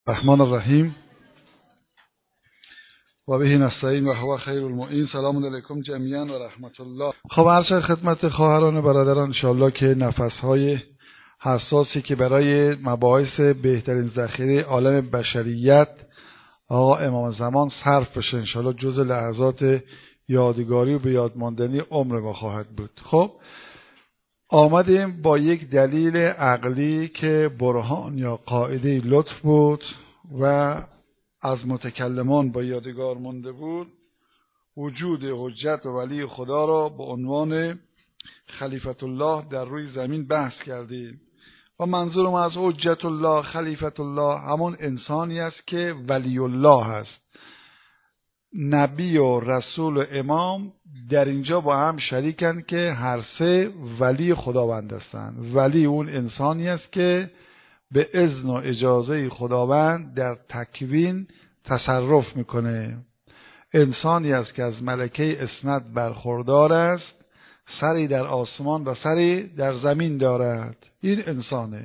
الرحمن الرحیم و به نستعین و هو خیر المعین. سلام علیکم جمیعا و رحمت الله. خب عرض خدمت خواهران و برادران انشاءالله که نفسهای حساسی که برای مباحث بهترین ذخیره عالم بشریت آقا امام زمان صرف بشه انشاءالله جزء لحظات یادگاری و به یادماندنی عمر ما خواهد بود. خب آمدیم با یک دلیل عقلی که برهان یا قاعده لطف بود و از متکلمان با یادگار مانده بود، وجود حجت و ولی خدا را به عنوان خلیفت الله در روی زمین بحث کردیم و منظور ما از حجت الله خلیفت الله همون انسانی است که ولی الله هست. نبی و رسول و امام در اینجا با هم شریکن که هر سه ولی خداوند هستند. ولی اون انسانی است که به اذن و اجازه خداوند در تکوین تصرف میکنه. انسانی است که از ملکه اسناد برخوردار است، سری در آسمان و سری در زمین دارد. این انسانه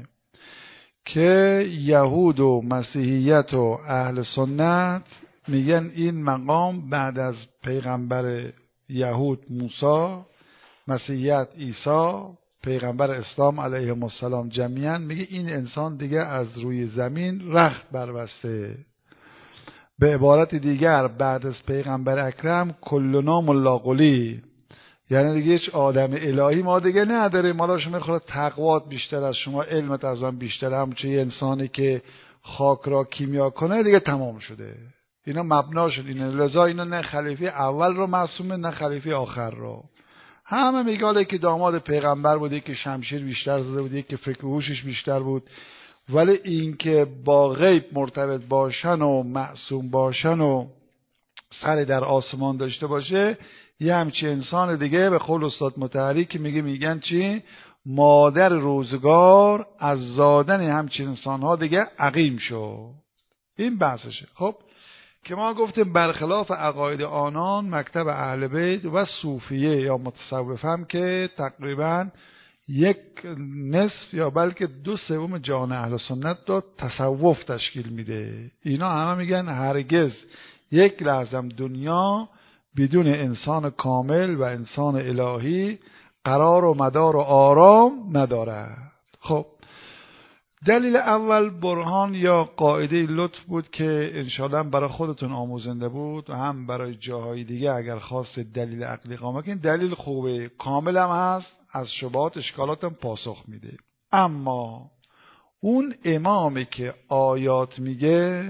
که یهود و مسیحیت و اهل سنت میگن این مقام بعد از پیغمبر یهود موسی، مسیحیت عیسی، پیغمبر اسلام علیهم السلام جمیعا، میگه این انسان دیگه از روی زمین رخت بربسته. به عبارت دیگر بعد از پیغمبر اکرم کلنا ملاقلی، یعنی دیگه هیچ آدم الهی ما دیگه نداریم. حالا شما خود تقوات بیشتر از شما، علمت از آن بیشتر، همچون یه انسانی که خاک را کیمیا کنه دیگه تمام شده. اینا مبنا شد. اینا لذا اینا نه خلیفه اول رو معصومه نه خلیفه آخر رو. همه میگه که داماد پیغمبر بوده، که شمشیر بیشتر زده بوده، که فکر و هوشش بیشتر بود، ولی این که با غیب مرتبط باشن و معصوم باشن و سر در آسمان داشته باشه، یه همچی انسان دیگه به قول استاد مطهری که میگن چی؟ مادر روزگار از زادن همچی انسانها دیگه عقیم شد. این بحثشه. خب که ما گفتیم برخلاف عقاید آنان، مکتب اهل بیت و صوفیه یا متصوف هم که تقریبا یک نصف یا بلکه 2/3 جهان اهل سنت رو تصوف تشکیل میده. اینا همه میگن هرگز یک لحظه دنیا بدون انسان کامل و انسان الهی قرار و مدار و آرام ندارد. خب دلیل اول برهان یا قاعده لطف بود که انشاءالله هم برای خودتون آموزنده بود و هم برای جاهای دیگه اگر خواست دلیل عقلی قامه کنید. دلیل خوبه، کامل هم هست، از شبهات اشکالات هم پاسخ میده. اما اون امامی که آیات میگه،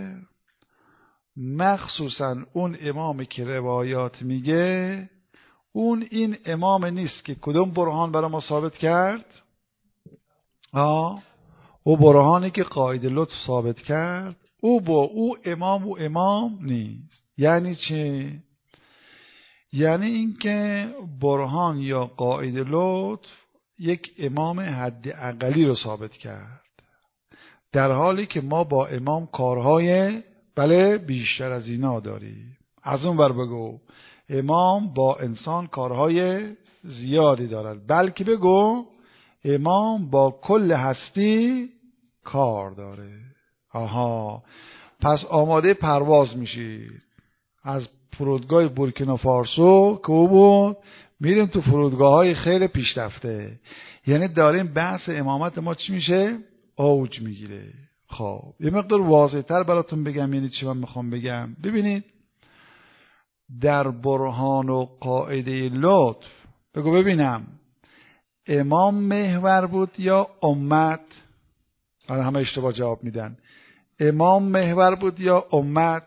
مخصوصا اون امامی که روایات میگه، اون این امام نیست که کدوم برهان برای ما ثابت کرد؟ او برهانی که قاعده لطف ثابت کرد، او با او امام نیست. یعنی چه؟ یعنی این که برهان یا قاعده لطف یک امام حد اقلی رو ثابت کرد، در حالی که ما با امام کارهای بیشتر از اینا داریم. از اون ور بگو امام با انسان کارهای زیادی دارد، بلکه بگو امام با کل هستی کار داره. پس آماده پرواز میشید از فرودگاه بورکینافاسو که او بود، میریم تو فرودگاه های خیلی پیشرفته. یعنی داریم بحث امامت ما چی میشه؟ اوج میگیره. خب یه مقدار واضح تر براتون بگم یعنی چی من میخوام بگم. ببینید در برهان و قاعده لطف بگو ببینم، امام محور بود یا امت؟ همه اشتباه جواب میدن. امام محور بود یا امت؟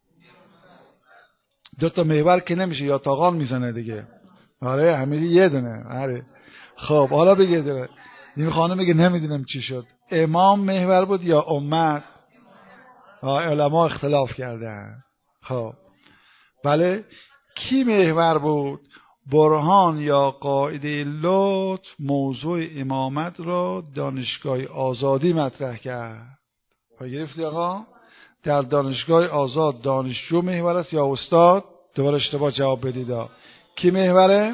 2 محور که نمیشه، یا تاقان میزنه دیگه. آره همین یه دونه. آره خب حالا بگه این خانم میگه نمیدونم چی شد. امام محور بود یا امت؟ علما اختلاف کردن. خب بله، کی محور بود؟ برهان یا قاعده لطف موضوع امامت را دانشگاه آزادی مطرح کرد. گرفتی آقا؟ در دانشگاه آزاد دانشجو محور است یا استاد؟ دوباره اشتباه جواب بدید. کی محوره؟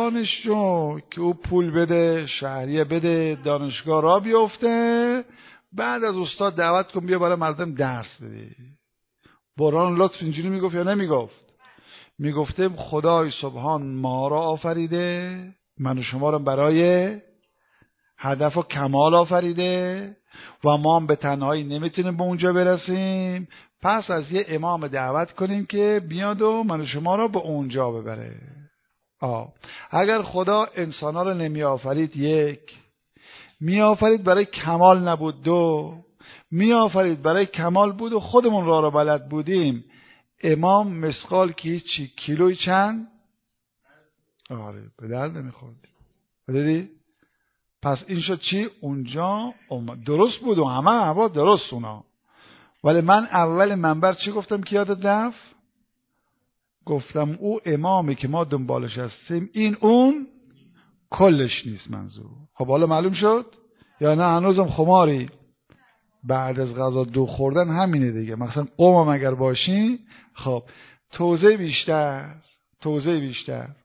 دانشجو، که او پول بده، شهریه بده، دانشگاه را بیفته، بعد از استاد دعوت کن بیا برای مردم درس بده. برهان لطف اینجوری میگفت یا نمیگفت؟ میگفته خدای سبحان ما را آفریده، من و شما را برای هدف و کمال آفریده و ما هم به تنهایی نمیتونیم به اونجا برسیم، پس از یه امام دعوت کنیم که بیاد و من و شما را به اونجا ببره. اگر خدا انسان‌ها را نمی آفرید، یک، می آفرید برای کمال نبود، دو، می آفرید برای کمال بود و خودمون را بلد بودیم، امام مسقال که چی کیلوی چند؟ آره به درد نمیخورد. دیدی؟ پس این شد چی؟ اونجا درست بود و همه عباد درست اونا، ولی من اول منبر چی گفتم که یادت رفت؟ گفتم او امامی که ما دنبالش هستیم این اون کلش نیست منظور. خب حالا معلوم شد یا نه هنوزم خماری؟ بعد از غذا دو خوردن همینه دیگه، مثلا قومم اگر باشی. خب توضیح بیشتر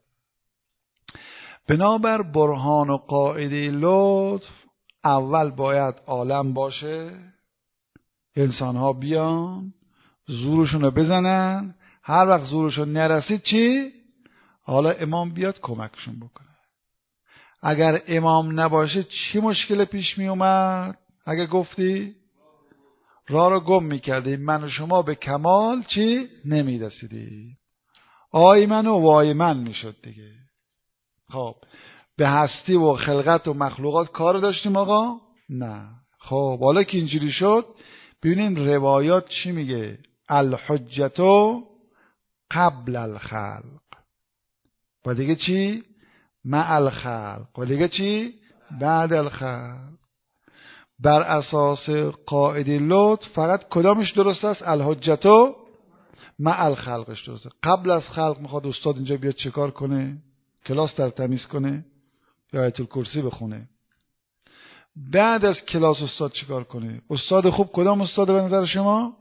بنابر برهان و قاعده لطف اول باید عالم باشه، انسان ها بیان زورشون رو بزنن، هر وقت زورشون نرسید چی؟ حالا امام بیاد کمکشون بکنه. اگر امام نباشه چی مشکل پیش می اومد؟ اگه گفتی راه رو گم میکردی، من و شما به کمال چی؟ نمیرسیدی، آی من و وای من میشد دیگه. خب به هستی و خلقت و مخلوقات کار داشتیم آقا؟ نه. خب حالا که اینجوری شد ببینیم روایات چی میگه. الحجتو قبل الخلق و دیگه چی؟ مع الخلق و دیگه چی؟ بعد الخلق. بر اساس قاعده لطف فقط کدامش درست است؟ الحجتو مع الخلقش درسته. قبل از خلق میخواد استاد اینجا بیاد چه کار کنه؟ کلاس در تمیز کنه یا آیت الکرسی بخونه. بعد از کلاس استاد چیکار کنه؟ استاد خوب کدام استاد به نظر شما؟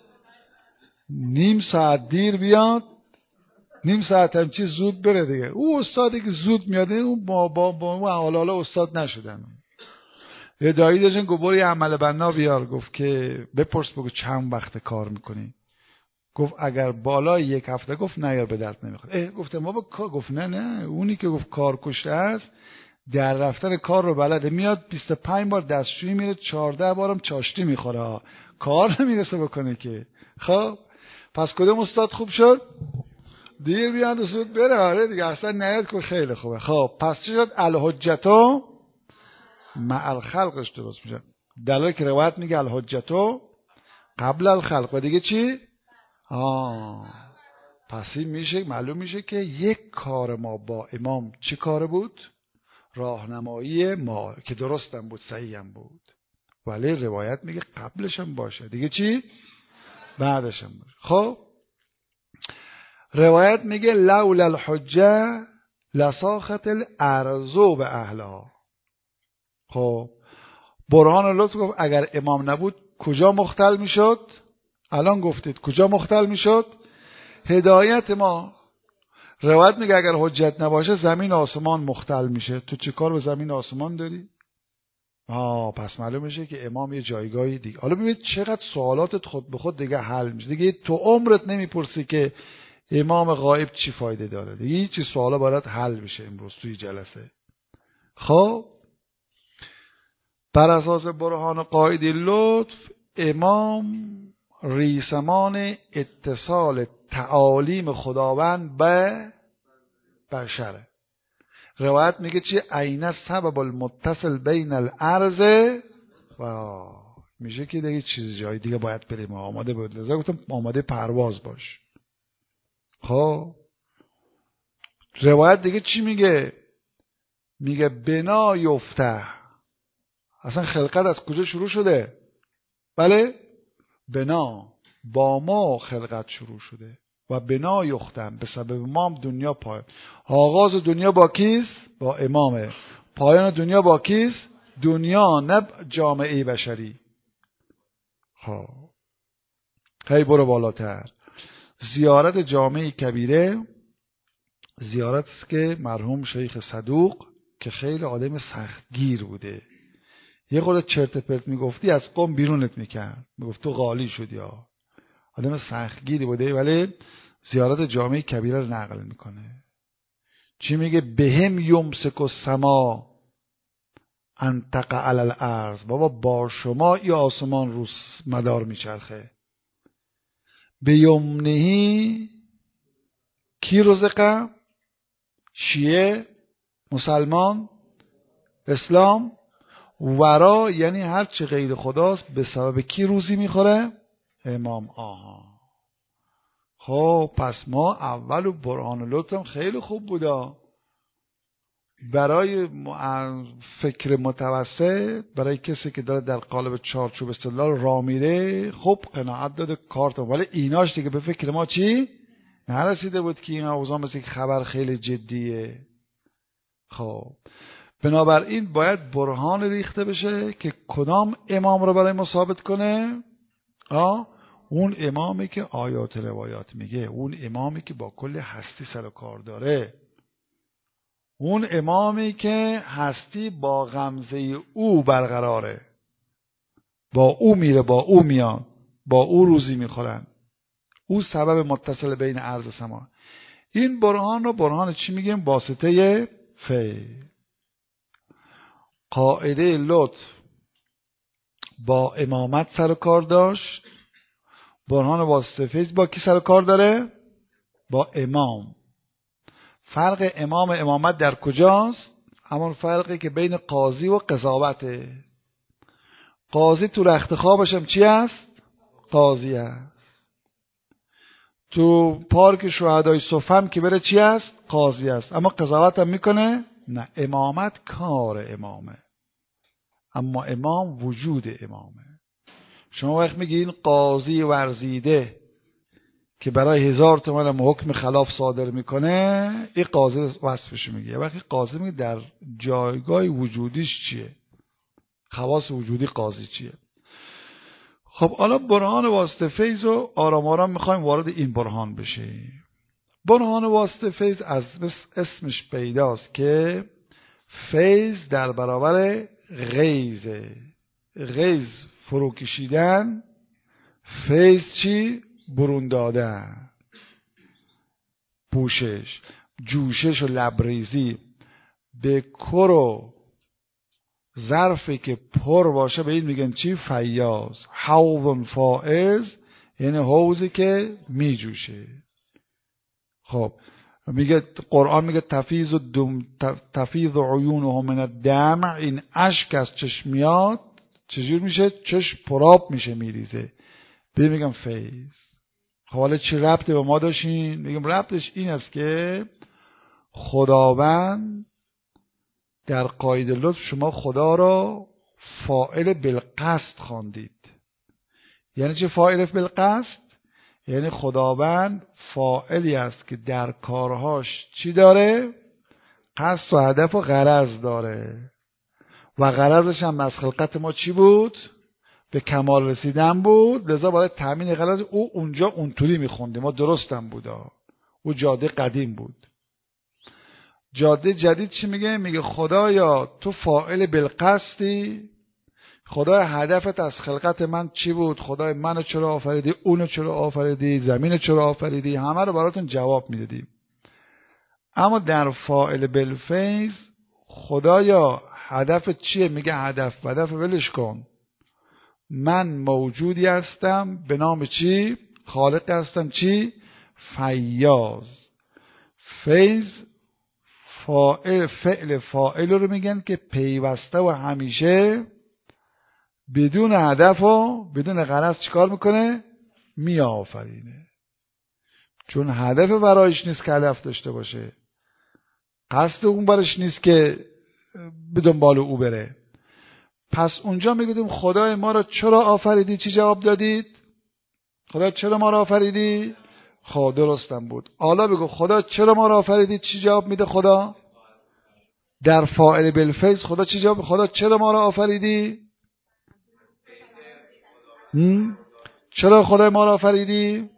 نیم ساعت دیر بیاد، نیم ساعت هم چی زود بره دیگه. او استادی که زود میاد اون با حالا استاد نشدن. یه دایی داشتن گفت برو یه عمل بنا بیار، گفت که بپرس بگو چند وقت کار میکنی؟ گفت اگر بالای یک هفته، گفت نه یار به درد نمیخواد. گفتم بابا گفت نه اونی که گفت کار کشته است در رفتن کار رو بلده، میاد 25 بار دستشویی میره، 14 بارم چاشتی میخوره، کار نمیرسه بکنه که. خب پس کدوم استاد خوب شد؟ دیر بیاد و زود بره. آره دیگه اصلا نیاد که خیلی خوبه. خب پس چی شد؟ الحجتو مع الخلقش درست میشه. دلایل که روایت میگه الحجتو قبل الخلق و دیگه چی؟ پس این میشه معلوم میشه که یک کار ما با امام چی کار بود؟ راهنمایی ما که درستم بود، صحیحم بود، ولی روایت میگه قبلش هم باشه، دیگه چی؟ بعدش هم باشه. خب روایت میگه لولا الحجه لساخت الارض به اهلها. خب برهان لطف گفت اگر امام نبود کجا مختل میشد؟ الان گفتید کجا مختل میشد؟ هدایت ما. روایت میگه اگر حجت نباشه زمین آسمان مختل میشه. تو چه کار به زمین آسمان داری؟ پس معلوم میشه که امام یه جایگاهی دیگه. حالا ببینید چقدر سوالاتت خود به خود دیگه حل میشه دیگه. تو عمرت نمیپرسی که امام غایب چی فایده داره دیگه. هیچ چیز سوالا برات حل میشه امروز توی جلسه. خب بر اساس برهان قاعده لطف امام ریسمان اتصال تعالیم خداوند به بشره. روایت میگه چی؟ عین سبب المتصل بین الارض میشه که دیگه چیز جای دیگه باید بریم آماده بود. لذا گفتم آماده پرواز باش. خب روایت دیگه چی میگه؟ میگه بنا یفته. اصلا خلقت از کجا شروع شده؟ بله بنا، با ما خلقت شروع شده و بنا یختم، به سبب ما دنیا پای. آغاز دنیا با کیست؟ با امامه. پایان دنیا با کیست؟ دنیا، نه جامعه بشری. خب خیلی برو بالاتر. زیارت جامعه کبیره زیارت است که مرحوم شیخ صدوق که خیلی آدم سختگیر بوده، یه خورده چرت پرت میگفتی از قوم بیرونت میکرد، میگفت تو غالی شدی. آدم سختگیری بوده ولی زیارت جامع کبیره رو نقل میکنه. چی میگه؟ بهم یمسک السما ان تقع علی الارض. بابا با شما ای آسمان رو مدار میچرخه. به یمنهی کی رزقه؟ شیعه، مسلمان، اسلام. ورا یعنی هر چه غیر خداست به سبب کی روزی میخوره؟ امام. خب پس ما اول و برهان لطفم خیلی خوب بودا. برای فکر متوسط، برای کسی که داره در قالب چارچوب استدلال راه میره، خب قناعت داده کارت. ولی ایناش دیگه به فکر ما چی نرسیده بود که این اوضاع مثل خبر خیلی جدیه. خب بنابراین باید برهان ریخته بشه که کدام امام رو برای ما ثابت کنه. اون امامی که آیات روایات میگه، اون امامی که با کل هستی سر و کار داره، اون امامی که هستی با غمزه او برقراره، با او میره، با او میاد، با او روزی میخورن، او سبب متصل بین ارض و سما. این برهان رو برهان چی میگیم؟ واسطه فیض. قاعده لطف با امامت سر و کار داشت، برهان واسطه فیض با کی سر و کار داره؟ با امام. فرق امام امامت در کجاست؟ همون فرقی که بین قاضی و قضاوته. قاضی تو رخت خوابش هم چی است؟ قاضی است. تو پارک شهدای صف هم که بره چی است؟ قاضی است. اما قضاوت هم میکنه؟ نه. امامت کار امامه، اما امام وجود امامه. شما وقت میگی این قاضی ورزیده که برای 1000 تومان هم حکم خلاف صادر میکنه، این قاضی وصفش میگه. وقتی قاضی میگه در جایگاه وجودیش چیه، خواص وجودی قاضی چیه. خب حالا برهان واسطه فیض رو آرام آرام میخوایم وارد این برهان بشیم. برهان واسطه فیض از اسمش پیداست که فیض در برابر غیظه. غیظ فرو کشیدن، فیض چی؟ برون دادن، پوشش، جوشش و لبریزی. به کرو ظرفی که پر باشه به این میگن چی؟ فیاض. حوض فائز یعنی حوضی که میجوشه. خب میگه قرآن میگه تفیض عیونهم من الدمع، این اشک از چشمیات چجور میشه؟ چشم پراب میشه، میریزه. به میگم فیض. حالا چه ربطی به ما داشتین؟ میگم ربطش این است که خداوند در قاعده لطف شما خدا را فاعل بالقصد خواندید. یعنی چه فاعل بالقصد؟ یعنی خداوند فاعلی است که در کارهاش چی داره؟ قصد و هدف و غرض داره. و غرضش هم از خلقت ما چی بود؟ به کمال رسیدن بود. لذا برای تامین غرض او اونجا اونطوری میخوندیم، ما درستم بودا. او جاده قدیم بود. جاده جدید چی میگه؟ میگه خدایا تو فاعل بالقصدی، خدای هدفت از خلقت من چی بود؟ خدای منو چرا آفریدی؟ اونو چرا آفریدی؟ زمینو چرا آفریدی؟ همه رو براتون جواب میدادیم. اما در فاعل بالفیض خدایا هدفت چیه؟ میگه هدف ولش کن. من موجودی هستم به نام چی؟ خالق هستم چی؟ فیاض. فیض فعل فاعل رو میگن که پیوسته و همیشه بدون هدف و بدون غرض چیکار میکنه؟ میآفرینه. چون هدف برایش نیست که هدف داشته باشه، قصد اون برش نیست که به دنبال او بره. پس اونجا میگیم خدای ما را چرا آفریدی؟ چی جواب دادید؟ خدا چرا ما را آفریدی؟ خدا درستم بود. حالا بگو خدا چرا ما را آفریدی؟ چی جواب میده خدا؟ در فاعل بالفیض خدا چی جواب؟ خدا چرا ما را آفریدی؟ چرا خدای ما را آفریدی؟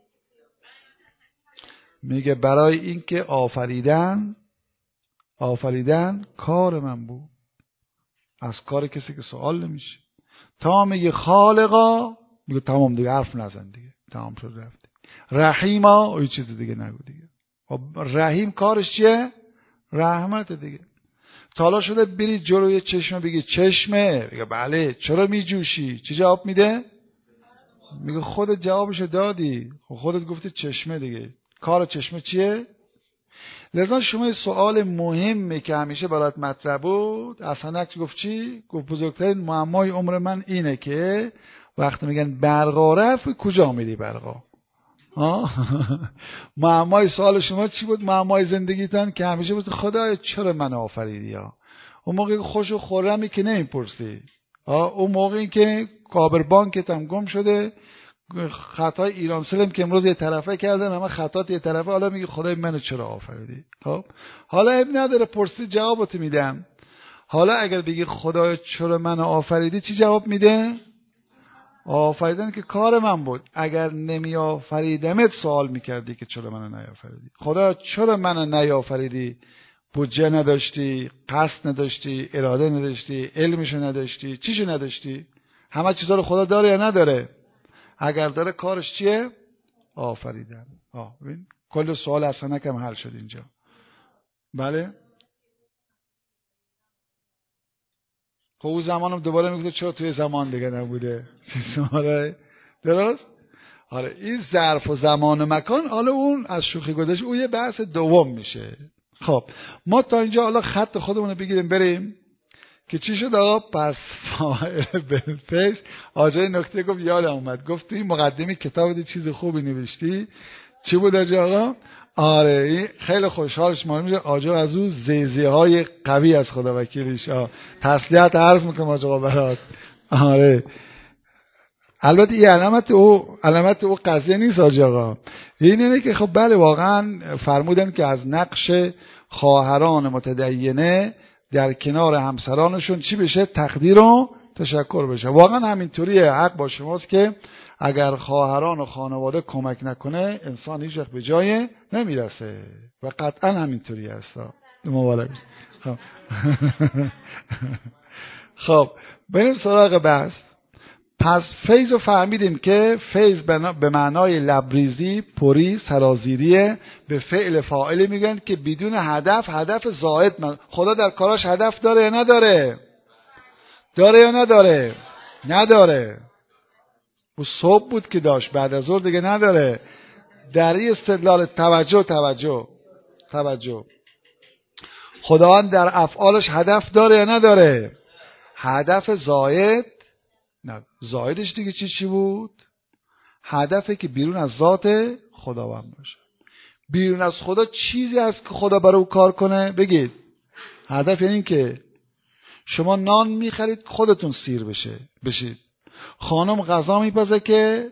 میگه برای این که آفریدن کار من بود. از کار کسی که سوال نمیشه. تا میگه خالقا میگه تمام دیگه، حرف نزن دیگه، تمام شد رفت. رحیما اوی چیز دیگه نگو دیگه. رحیم کارش چیه؟ رحمت دیگه. تا حالا شده بری جلوی چشمه بگی چشمه، بگه بله چرا میجوشی؟ چی جواب میده؟ میگه خودت جوابشو دادی، خودت گفتی چشمه دیگه. کار چشمه چیه؟ لذا شما یه سوال مهمه که همیشه برات مطرح بود. حسنک گفت چی؟ گفت بزرگترین معمای عمر من اینه که وقتی میگن برقا رفت کجا میری برقا؟ معمای سوال شما چی بود؟ معمای زندگیتان که همیشه بود خدایا چرا من آفریدی؟ اون موقع خوش و خرمی که نمیپرسی، اون موقعی که کابر بانکت هم گم شده، خطای ایران سلم که امروز یه طرفه کردن اما خطات یه طرفه، حالا میگه خدای منو چرا آفریدی؟ خب حالا اب نداره پرسی، جوابت میدم. حالا اگر بگی خدای چرا منو آفریدی چی جواب میده؟ آفریدن که کار من بود. اگر نمی آفریدمت سوال میکردی که چرا منو نیافریدی؟ خدا چرا منو نیافریدی؟ بودجه نداشتی، قصد نداشتی، اراده نداشتی، علمشو نداشتی، چیشو نداشتی؟ همه چیزا رو خدا داره یا نداره؟ اگر داره کارش چیه؟ آفریدن. ببین کل سوال اصلا نکم حل شد اینجا. بله خب اون زمانم دوباره میگه چرا توی زمان دیگه نبوده؟ درست؟ آره این ظرف و زمان و مکان، حالا اون از شوخی گذشته، اون یه بحث دوم میشه. خب ما تا اینجا حالا خط خودمون رو بگیریم بریم که چی شد آقا. پس فاعل بالفعل. آجای نکته گفت یادم اومد، گفت توی مقدمه کتاب دی چیز خوبی نوشتی. چی بود آقا؟ آره این خیلی خوشحالش ما میشه. آجا از اون زیزیه های قوی از خدا وکیلش تسلیت عرض میکنم آجا برات. آره البته این علامت او قضیه نیست آقا. اینه که خب بله واقعا فرمودن که از نقش خواهران متدینه در کنار همسرانشون چی بشه؟ تقدیر و تشکر بشه. واقعا همینطوریه، حق با شماست که اگر خواهران و خانواده کمک نکنه انسان هیچ وقت به جای نمیرسه و قطعا همینطوری هست. مبارک. خب خب بریم سراغ بحث. پس فیض رو فهمیدیم که فیض به معنای لبریزی، پری، سرازیریه. به فعل فاعلی میگن که بدون هدف زائد. خدا در کاراش هدف داره یا نداره؟ داره یا نداره؟ نداره. و صبح بود که داشت، بعد از ظهر دیگه نداره. در این استدلال توجه خداوند در افعالش هدف داره یا نداره؟ هدف زائد نه. زائدش دیگه چی بود؟ هدفی که بیرون از ذات خداوند باشه. بیرون از خدا چیزی هست که خدا برای او کار کنه؟ بگید. هدف یعنی که شما نان میخرید خودتون سیر بشید. خانم غذا میپزه که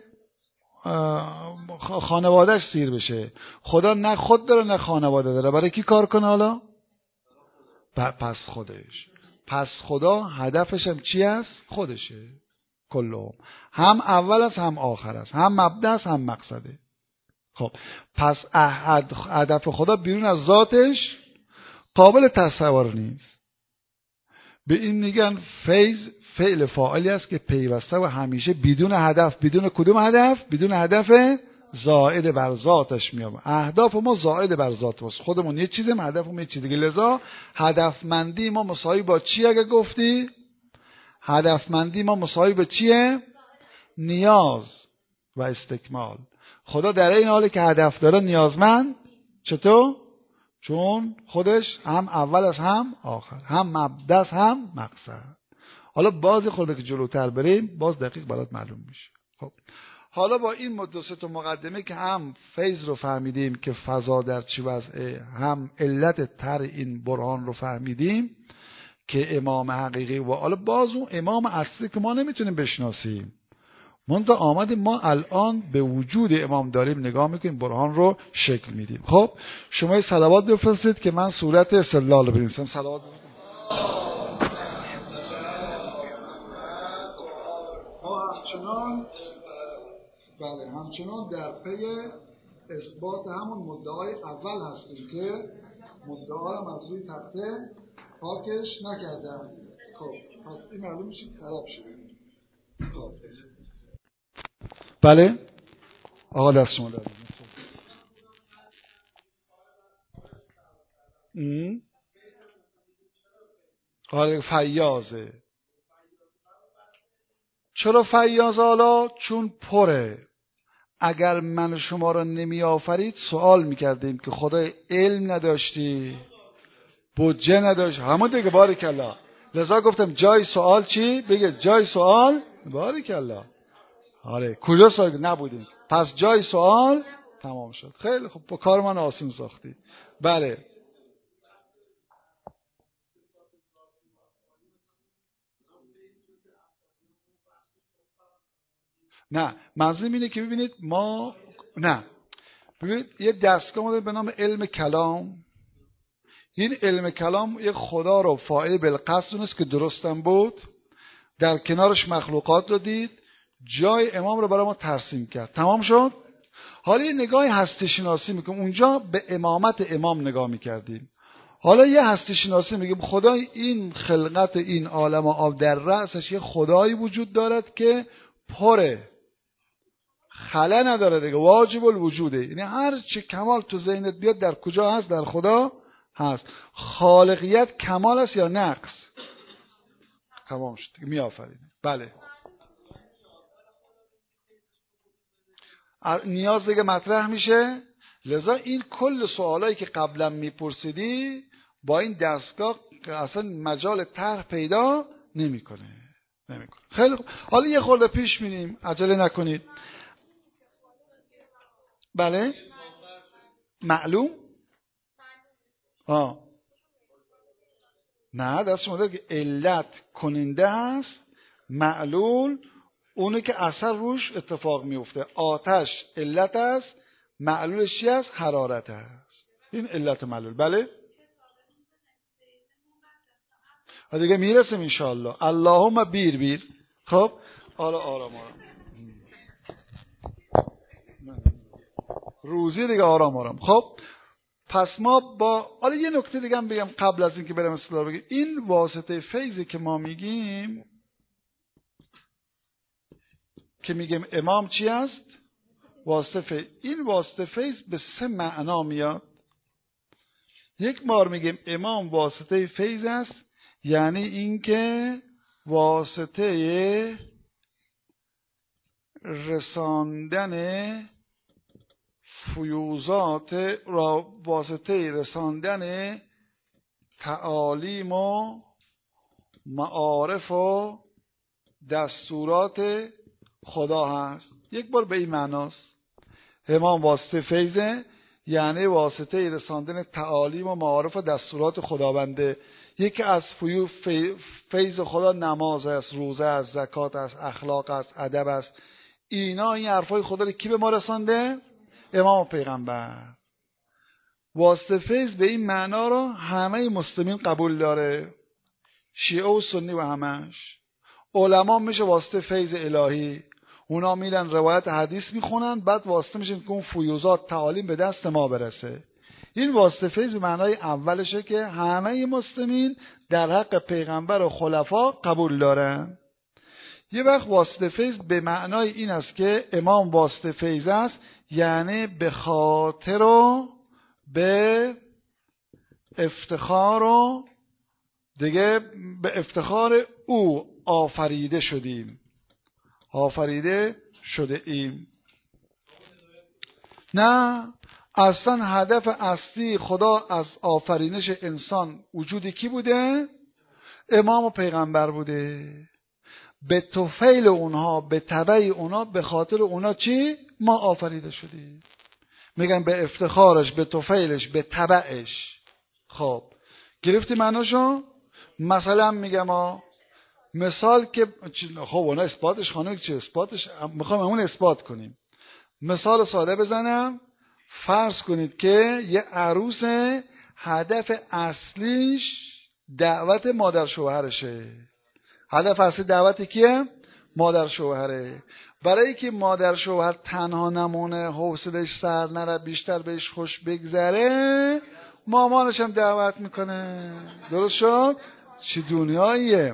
خانوادهش سیر بشه. خدا نه خود داره نه خانواده داره، برای کی کار کنه حالا؟ پس خودش. پس خدا هدفش هم چی است؟ خودشه. کلهم هم اول است هم آخر است، هم مبدا است هم مقصده. خب پس هدف خدا بیرون از ذاتش قابل تصور نیست. به این میگن فیض فعل فاعلی است که پیوسته و همیشه بدون هدف. بدون کدوم هدف؟ بدون هدف زائد بر ذاتش میام. اهداف ما زائد بر ذات است. خودمون یه چیزیم، هدفمون یه چیز دیگه. لذا هدفمندی ما مساوی با چی اگه گفتی؟ هدفمندی ما مساوی به چیه؟ نیاز و استکمال. خدا در این حالی که هدف داره نیازمند. چطور؟ چون خودش هم اول است هم آخر، هم مبدا است هم مقصد. حالا باز خود که جلوتر بریم باز دقیق برات معلوم میشه. خب حالا با این مدرسه و مقدمه که هم فیض رو فهمیدیم که فضا در چی وضعه، هم علت تر این برهان رو فهمیدیم که امام حقیقی و حالا باز اون امام اصلی که ما نمیتونیم بشناسیم، منتها آمدیم ما الان به وجود امام داریم نگاه میکنیم، برهان رو شکل میدیم. خب شما یه صلوات بفرستید که من صورت استدلال رو بنویسم. صلوات همچنان در پی اثبات همون مدعای اول هستیم که مدعا هم از روی تخته پاکش نکردم. خب پس این معلوم میشه خراب شده. بله آقا دست شما در حالا فیاضه. چرا فیاض؟ حالا چون پره. اگر من شما را نمی آفرید سوال میکردیم که خدای علم نداشتی، بودجه نداشت، همون دیگه. بارکالله. لذا گفتم جای سوال چی؟ بگه جای سوال. بارکالله. آره کجا سوال نبودیم، پس جای سوال تمام شد. خیلی خوب، با کار من آسون ساختی. بله نه، منظورم اینه که ببینید ما نه، ببینید یه دستگاه ما به نام علم کلام. این علم کلام یک خدا رو فاعل بالقصد دونست که درستم بود، در کنارش مخلوقات رو دید، جای امام رو برای ما ترسیم کرد، تمام شد. حالا یه نگاه هستی شناسی میکنیم، اونجا به امامت امام نگاه میکردیم. حالا یه هستی شناسی میگیم خدای این خلقت این عالم آب در رأسش یه خدایی وجود دارد که پره، خلا نداره دیگه، واجب الوجوده. یعنی هر چه کمال تو ذهنت بیاد در کجا هست؟ در خدا هست. خالقیت کمال است یا نقص؟ تمام شد دیگه، میآفرینه. بله نیاز دیگه مطرح میشه. لذا این کل سوالایی که قبلا میپرسیدی با این دستگاه اصلا مجال طرح پیدا نمیکنه. خیلی خوب، حالا یه خورده پیش میریم، عجله نکنید. بله معلوم نه، دست شما داره که علت کننده هست، معلول اونه که اثر روش اتفاق میفته. آتش علت است، معلولش چی است؟ حرارت است. این علت معلول. بله دیگه میرسیم انشاءالله. اللهم بیر. خب حالا آرام روزی دیگه آرام. خب پس ما حالا یه نکته دیگه هم بگم قبل از اینکه برم اصطلاح بگیم. این واسطه فیضی که ما میگیم، که میگیم امام چی است؟ واسطه فیض. این واسطه فیض به 3 معنا میاد. یک بار میگیم امام واسطه فیض است، یعنی اینکه واسطه رساندن فیوزات را، واسطه رساندن تعالیم و معارف و دستورات خدا هست. یک بار به این معناست امام واسطه فیضه، یعنی واسطه رساندن تعالیم و معارف و دستورات خداونده. یکی از فیض خدا نماز است، روزه است، زکات است، اخلاق است، ادب است. اینا این حرفای خدا رو کی به ما رسانده؟ امام و پیغمبر. واسطه فیض به این معنا رو همه مسلمین قبول داره، شیعه و سنی و همش. علما میشه واسطه فیض الهی، اونا میرن روایت حدیث میخونن، بعد واسطه میشن که اون فیوزات تعالیم به دست ما برسه. این واسطه فیض به معنای اولشه که همه مسلمین در حق پیغمبر و خلفا قبول دارن. یه وقت واسطه فیض به معنای این است که امام واسطه فیض است، یعنی به خاطر و به افتخار و دیگه به افتخار او آفریده شده ایم. نه، اصلا هدف اصلی خدا از آفرینش انسان وجود کی بوده؟ امام و پیغمبر بوده. به طفیل اونها، به تبع اونها، به خاطر اونها چی؟ ما آفریده شدیم. میگن به افتخارش، به طفیلش، به تبعش. خب گرفتی معناشو؟ مثلا میگم مثال که خب اونا اثباتش خانه چه اثباتش، میخوام اون اثبات کنیم. مثال ساده بزنم، فرض کنید که یه عروس هدف اصلیش دعوت مادر شوهرشه. هدف اصلی دعوت کیه؟ مادر شوهره. برای که مادر شوهر تنها نمونه، حوصلش سر نره، بیشتر بهش خوش بگذره، مامانش هم دعوت میکنه. درست شد؟ چه دنیاییه.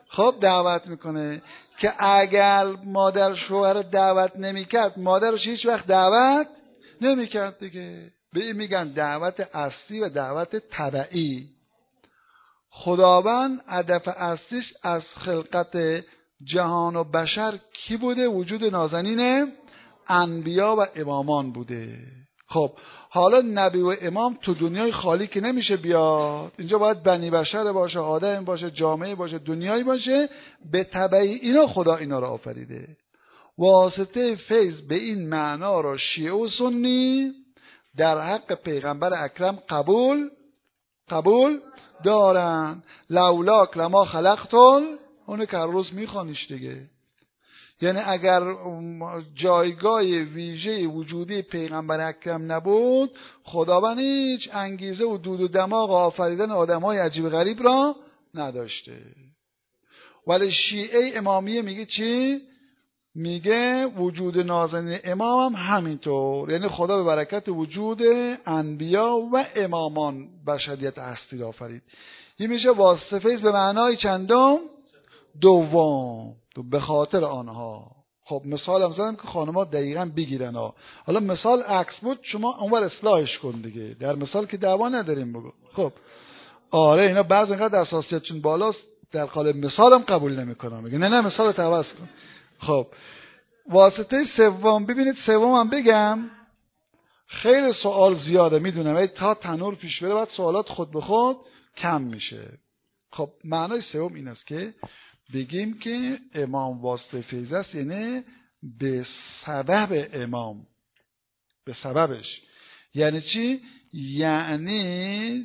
خب دعوت میکنه که اگر مادر شوهر دعوت نمیکرد مادرش هیچ وقت دعوت نمیکرد دیگه. به این میگن دعوت اصلی و دعوت تبعی. خداوند هدف اصلیش از خلقت جهان و بشر کی بوده؟ وجود نازنین انبیا و امامان بوده. خب حالا نبی و امام تو دنیای خالی که نمیشه بیاد، اینجا باید بنی بشر باشه، آدم باشه، جامعه باشه، دنیایی باشه. به تبعی اینا خدا اینا رو آفریده. واسطه فیض به این معنا رو شیعه و سنی در حق پیغمبر اکرم قبول دارن. لولاک لما خلقتل، اونه که روز میخوانیش دیگه. یعنی اگر جایگاه ویژه وجودی پیغمبر اکرم نبود، خداوند هیچ انگیزه و دود و دماغ آفریدن آدم‌های عجیب غریب را نداشته. ولی شیعه امامیه میگه چی؟ میگه وجود نازنین امام هم همینطور، یعنی خدا به برکت وجود انبیا و امامان بشریت هستی را آفرید. این میشه واسطه فیض به معنای چندم؟ دوم، به خاطر آنها. خب مثال هم زدم که خانم‌ها دقیقاً بگیرن ها. حالا مثال عکس بود، شما اونور اصلاحش کن دیگه. در مثال که دعوا نداریم بگو. خب آره اینا بعضی اینقدر اساسیتشون بالاست در قالب مثالم قبول نمی‌کنم. میگه نه مثال رو عوض کن. خب واسطه سوم، ببینید سومم بگم خیلی سوال زیاده میدونم، ولی تا تنور پیش بره بعد سوالات خود به خود کم میشه. خب معنای سوم این است که بگیم که امام واسطه فیض است، یعنی به سبب امام، به سببش. یعنی چی؟ یعنی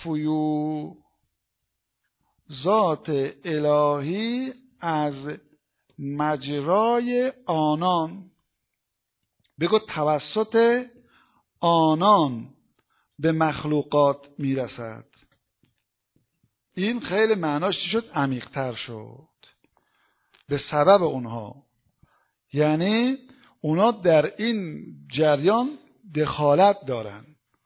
فیوضات الهی از مجرای آنان، بگو توسط آنان به مخلوقات میرسد. این خیلی معناش چی شد؟ عمیق‌تر شد. به سبب اونها، یعنی اونا در این جریان دخالت دارن،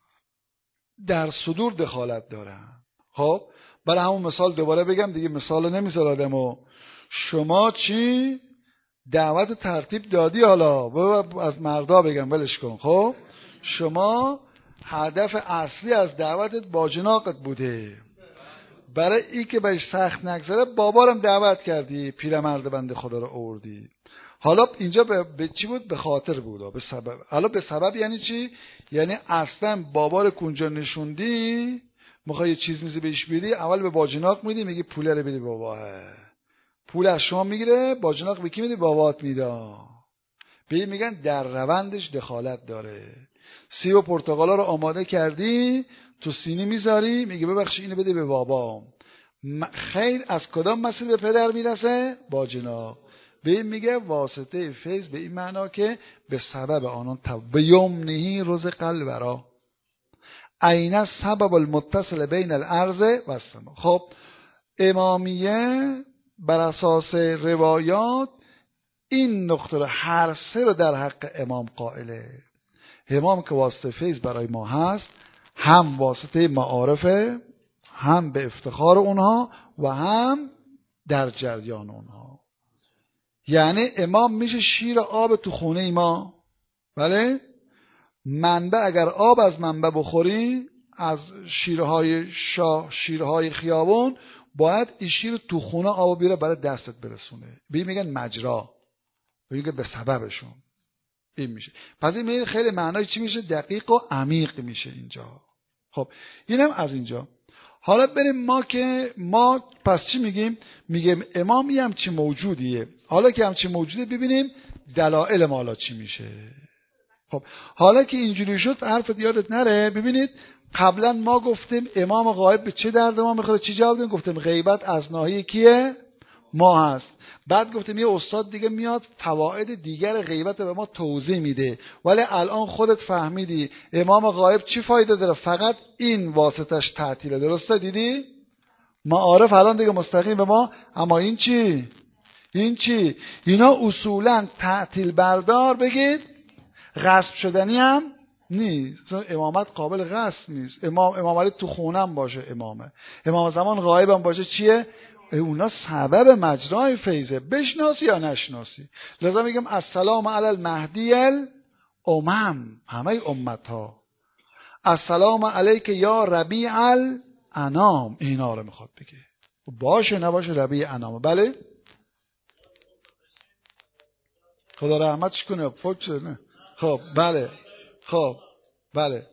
در صدور دخالت دارن. خب برای همون مثال دوباره بگم دیگه، مثال نمیذارم. و شما چی دعوت ترتیب دادی؟ حالا از مردا بگم ولش کن. خب شما هدف اصلی از دعوتت باجناقت بوده، برای این که بهش سخت نگذره بابارم دعوت کردی، پیرمرد بنده خدا رو آوردی. حالا اینجا به چی بود؟ به خاطر بود، به سبب. حالا به سبب یعنی چی؟ یعنی اصلا بابار کنجا نشوندی، میخوای یه چیز میزی بهش بیدی، اول به باجناق میدی، میگی پوله رو بدی بابا، پول از شما میگیره، باجناق به کی میدی؟ بابات میدا. به میگن در روندش دخالت داره. سیب و پرتقالا رو آماده کردی، تو سینی میذاری، میگه ببخشید اینو بده به بابام. خیر از کدام مسئله به پدر میرسه؟ باجناق. به این میگه واسطه فیض به این معنا که به سبب آنان به یمنهی رزق الورا، عین سبب المتصل بین الارض و السماء. خب امامیه بر اساس روایات این نقطه رو هر سه رو در حق امام قائله. امام که واسطه فیض برای ما هست، هم واسطه معارفه، هم به افتخار اونها و هم در جریان اونها. یعنی امام میشه شیر آب تو خونه ما. بله؟ منبع، اگر آب از منبع بخوری، از شیرهای شاه، شیرهای خیابون، باید این شیر تو خونه آب بیاره برای دستت برسونه. به میگن مجرا، میگه به سببشون این میشه. پس این خیلی معنای چی میشه؟ دقیق و عمیق میشه اینجا. خب اینم از اینجا. حالا بریم ما پس چی میگیم؟ میگیم امامی هم چی موجودیه. حالا که هم چی موجوده ببینیم دلائل مالا چی میشه. خب حالا که اینجوری شد حرفت یادت نره. ببینید قبلا ما گفتیم امام غایب به چه درد ما میخوره، چی جواب دادیم؟ گفتیم غیبت از ناحیه کیه؟ ما هست. بعد گفتیم یه استاد دیگه میاد فواید دیگر غیبت به ما توضیح میده، ولی الان خودت فهمیدی امام غایب چی فایده داره؟ فقط این واسطش تعطیله. درسته؟ دیدی؟ معارف الان دیگه مستقیم به ما. اما این چی؟ این چی؟ اینا اصولا تعطیل بردار بگید، غصب شدنی هم نیست. امامت قابل غصب نیست. امام علی تو خونم باشه امامه، امام زمان غایب هم باشه چیه؟ اونا سبب مجرای فیضه، بشناسی یا نشناسی. لذا میگم السلام علی المهدی الامم، همه امت ها. السلام علیک یا ربیع الانام، اینا رو میخواد بگه. باشه نباشه ربیع انام. بله خدا رحمتش کنه. فوت شده نه. خب بله. خب بله.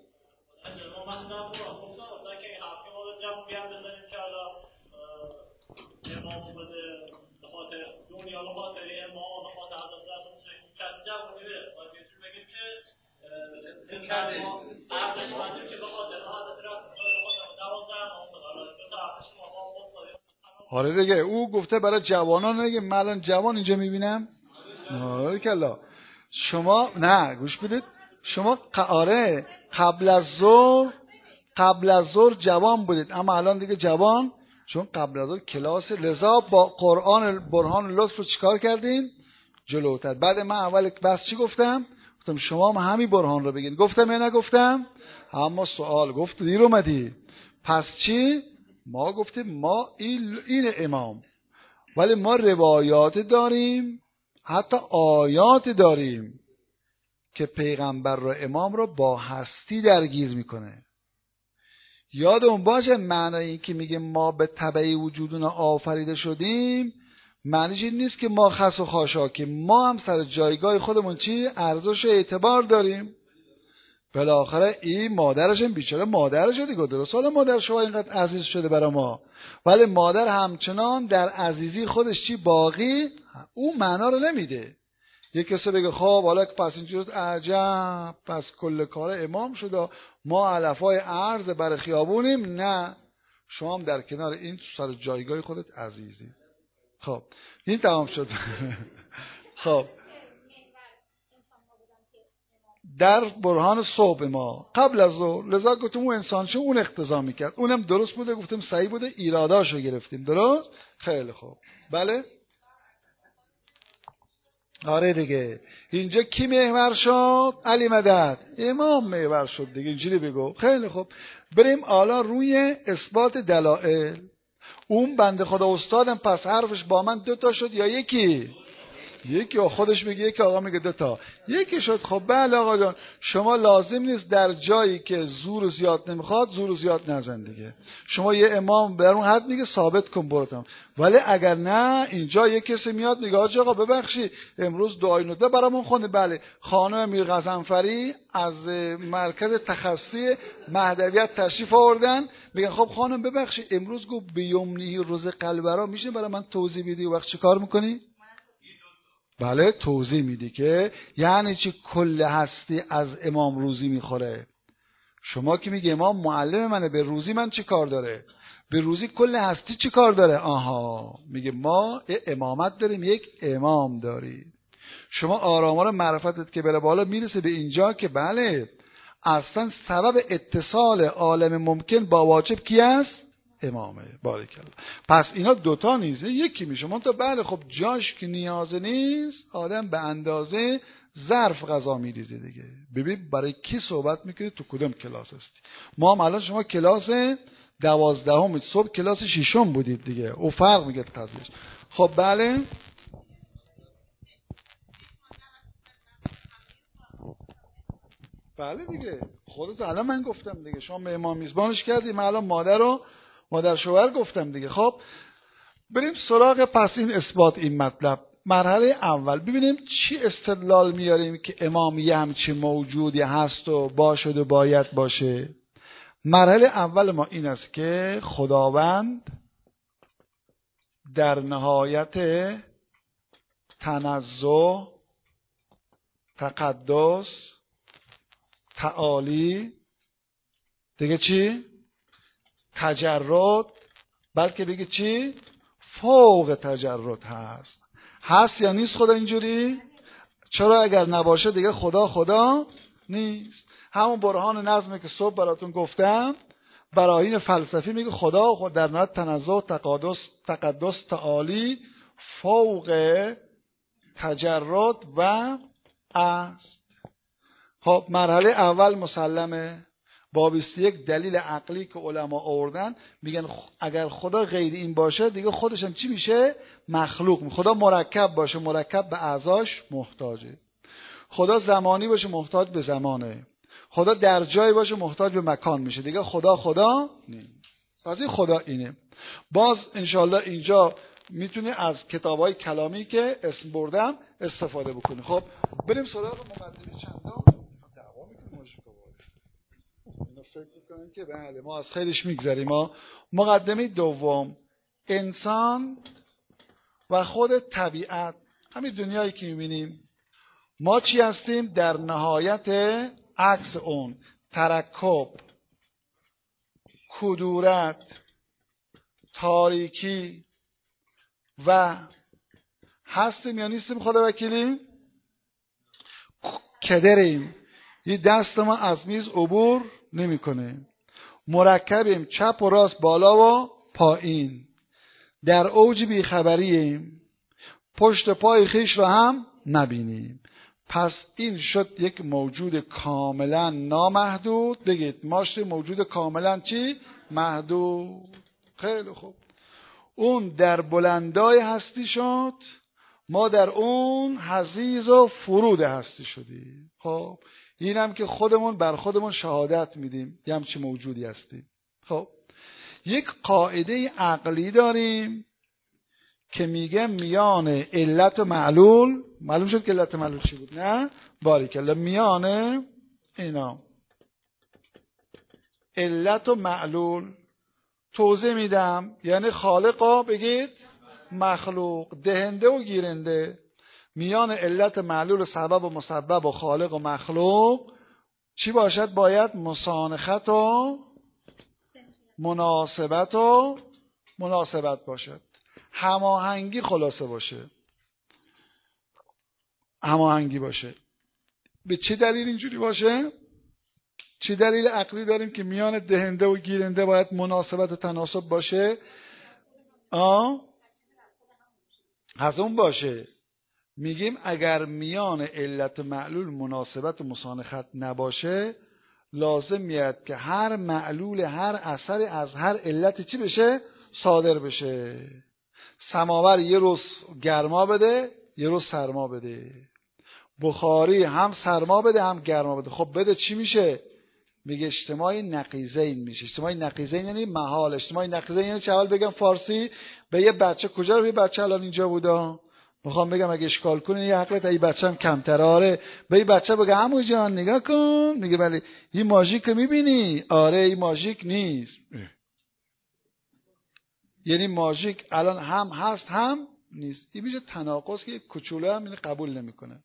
آره دیگه او گفته برای جوانان دیگه. من الان جوان اینجا میبینم. آره کلا شما نه گوش بدید. شما آره قبل از ظهر جوان بودید، اما الان دیگه جوان، چون قبل از ظهر کلاس. لذا با قرآن برهان لطف رو چیکار کردین؟ جلوتر. بعد من اول بس چی گفتم شما هم همین برهان رو بگین. گفتم یا نگفتم؟ اما سوال گفت دیر اومدی. پس چی؟ ما گفتیم ما این امام، ولی ما روایات داریم، حتی آیات داریم که پیغمبر رو امام رو با هستی درگیر میکنه. یادمون باشه معنی این که میگه ما به تبع وجودنا آفریده شدیم، معنیش این نیست که ما خس و خاشاکیم. ما هم سر جایگاه خودمون چی؟ ارزش و اعتبار داریم. بالاخره این مادرش هم بیچاره مادرشه دیگه. درست حالا مادر شما اینقدر عزیز شده برای ما، ولی مادر همچنان در عزیزی خودش چی باقی اون معنا رو نمیده. یک کسی بگه خب حالا پس اینجوری عجب پس کل کار امام شده، ما علفای عرض بر خیابونیم. نه، شما هم در کنار این سر جایگاه خودت عزیزی. خب این تمام شد. خب در برهان صبح ما قبل از ظهر، لذا گفتم اون انسان چون اون اقتضا میکرد، اونم درست بوده، گفتم صحیح بوده، ایراداشو گرفتیم. درست؟ خیلی خوب. بله آره دیگه. اینجا کی محور شد؟ علی مدد امام محور شد دیگه. اینجوری بگو. خیلی خوب. بریم حالا روی اثبات دلائل. اون بنده خدا استادم پس حرفش با من 2 شد یا یکی خودش میگه یکی، آقا میگه 2 یکی شد. خب بله آقا جان، شما لازم نیست در جایی که زور زیاد نمیخواد زور زیاد نزن دیگه. شما یه امام بر اون حد میگه ثابت کن براتم. ولی اگر نه اینجا یه کسی میاد میگه آقا ببخشید امروز دعای ندبه برامون خونده. بله خانم میر غضنفری از مرکز تخصصی مهدویت تشریف آوردن، میگن خب خانم ببخشید امروز گفت بیومنی روز قلبرا، میشه برای من توضیح بدی؟ وقت چه کار میکنی؟ بله توضیح میدی که یعنی چی کل هستی از امام روزی میخوره. شما که میگه امام معلم منه، به روزی من چی کار داره؟ به روزی کل هستی چی کار داره؟ آها میگه ما امامت داریم، یک امام داری. شما آرامار معرفتت که بره بالا میرسه به اینجا که بله اصلا سبب اتصال عالم ممکن با واجب کی است؟ امامه. باریکالله. پس اینا 2 نیزه یکی میشه. منتها بله خب جاش که نیازه نیست آدم به اندازه ظرف غذا میریزه دیگه. ببین برای کی صحبت میکنی؟ تو کدوم کلاس هستی؟ ما هم الان شما کلاس 12 صبح کلاس 6 بودید دیگه، او فرق میگه قضیهش. خب بله بله دیگه خودت الان من گفتم دیگه، شما به امام میزبانش کردی، من الان مادر شوهر گفتم دیگه. خب بریم سراغ پس این اثبات این مطلب. مرحله اول ببینیم چی استدلال میاریم که امام یه همچین موجودی هست و باشد و باید باشه. مرحله اول ما این است که خداوند در نهایت تنزه، تقدس، تعالی دیگه چی؟ تجرد، بلکه دیگه چی؟ فوق تجرد هست یا نیست؟ خدا اینجوری؟ چرا اگر نباشه دیگه خدا نیست. همون برهان نظمه که صبح براتون گفتم، براهین فلسفی میگه خدا در نهایت تنزه، تقدس، تعالی، فوق تجرد و است. خب مرحله اول مسلمه. باب 21 دلیل عقلی که علما آوردن، میگن اگر خدا غیر این باشه دیگه خودش هم چی میشه؟ مخلوق. خدا مرکب باشه، مرکب به اعضاش محتاجه. خدا زمانی باشه، محتاج به زمانه. خدا در جایی باشه، محتاج به مکان میشه. دیگه خدا نیست. پس این خدا اینه. باز انشالله اینجا میتونی از کتابای کلامی که اسم بردم استفاده بکنی. خب بریم سراغ مقدمه چندم. دعوا میکنیم اینا فکر میکنن که بله ما از خیرش میگذریم. مقدمه دوم، انسان و خود طبیعت. همین دنیایی که میبینیم ما چی هستیم؟ در نهایت عکس اون، ترکب، کدورت، تاریکی و هستیم یا نیستیم؟ خدا وکیلی کدریم، یه دست ما از میز عبور نمیکنه، مرکبیم، چپ و راست، بالا و پایین، در اوج بیخبریم، پشت پای خیش رو هم نبینیم. پس این شد یک موجود کاملا نامحدود. بگید ما شد موجود کاملا چی؟ محدود. خیلی خوب. اون در بلندای هستی شد، ما در اون حضیض و فرود هستی شدیم. خب اینم که خودمون بر خودمون شهادت میدیم یه همچین موجودی هستیم. خب یک قاعده عقلی داریم که میگه میان علت و معلول، معلوم شد که علت و معلول چی بود؟ نه؟ باریکلا. میان اینا علت و معلول توضیح میدم، یعنی خالق بگید مخلوق، دهنده و گیرنده. میان علت معلول و سبب و مسبب و خالق و مخلوق چی باشد؟ باید مسانخت و مناسبت باشد، هماهنگی خلاصه باشه، هماهنگی باشه. به چه دلیل اینجوری باشه؟ چه دلیل عقلی داریم که میان دهنده و گیرنده باید مناسبت و تناسب باشه؟ از اون باشه. میگیم اگر میان علت و معلول مناسبت و مسانخت نباشه، لازم میاد که هر معلول، هر اثر از هر علت چی بشه؟ صادر بشه. سماور یه روز گرما بده، یه روز سرما بده. بخاری هم سرما بده هم گرما بده. خب بده چی میشه؟ میگه اجتماعی نقیضین میشه. اجتماعی نقیضین یعنی محال. اجتماعی نقیضین یعنی چه؟ اول بگم فارسی به یه بچه، کجا رو یه بچه الان اینجا بودا؟ میخوام بگم اگه اشکال کنه یه عقلت این بچه هم کمتره. آره به این بچه بگه عمو جان نگاه کن، میگه بله این ماژیک رو میبینی؟ آره این ماژیک نیست. یعنی ماژیک الان هم هست هم نیست. این میشه تناقض که کوچولو هم اینو قبول نمیکنه.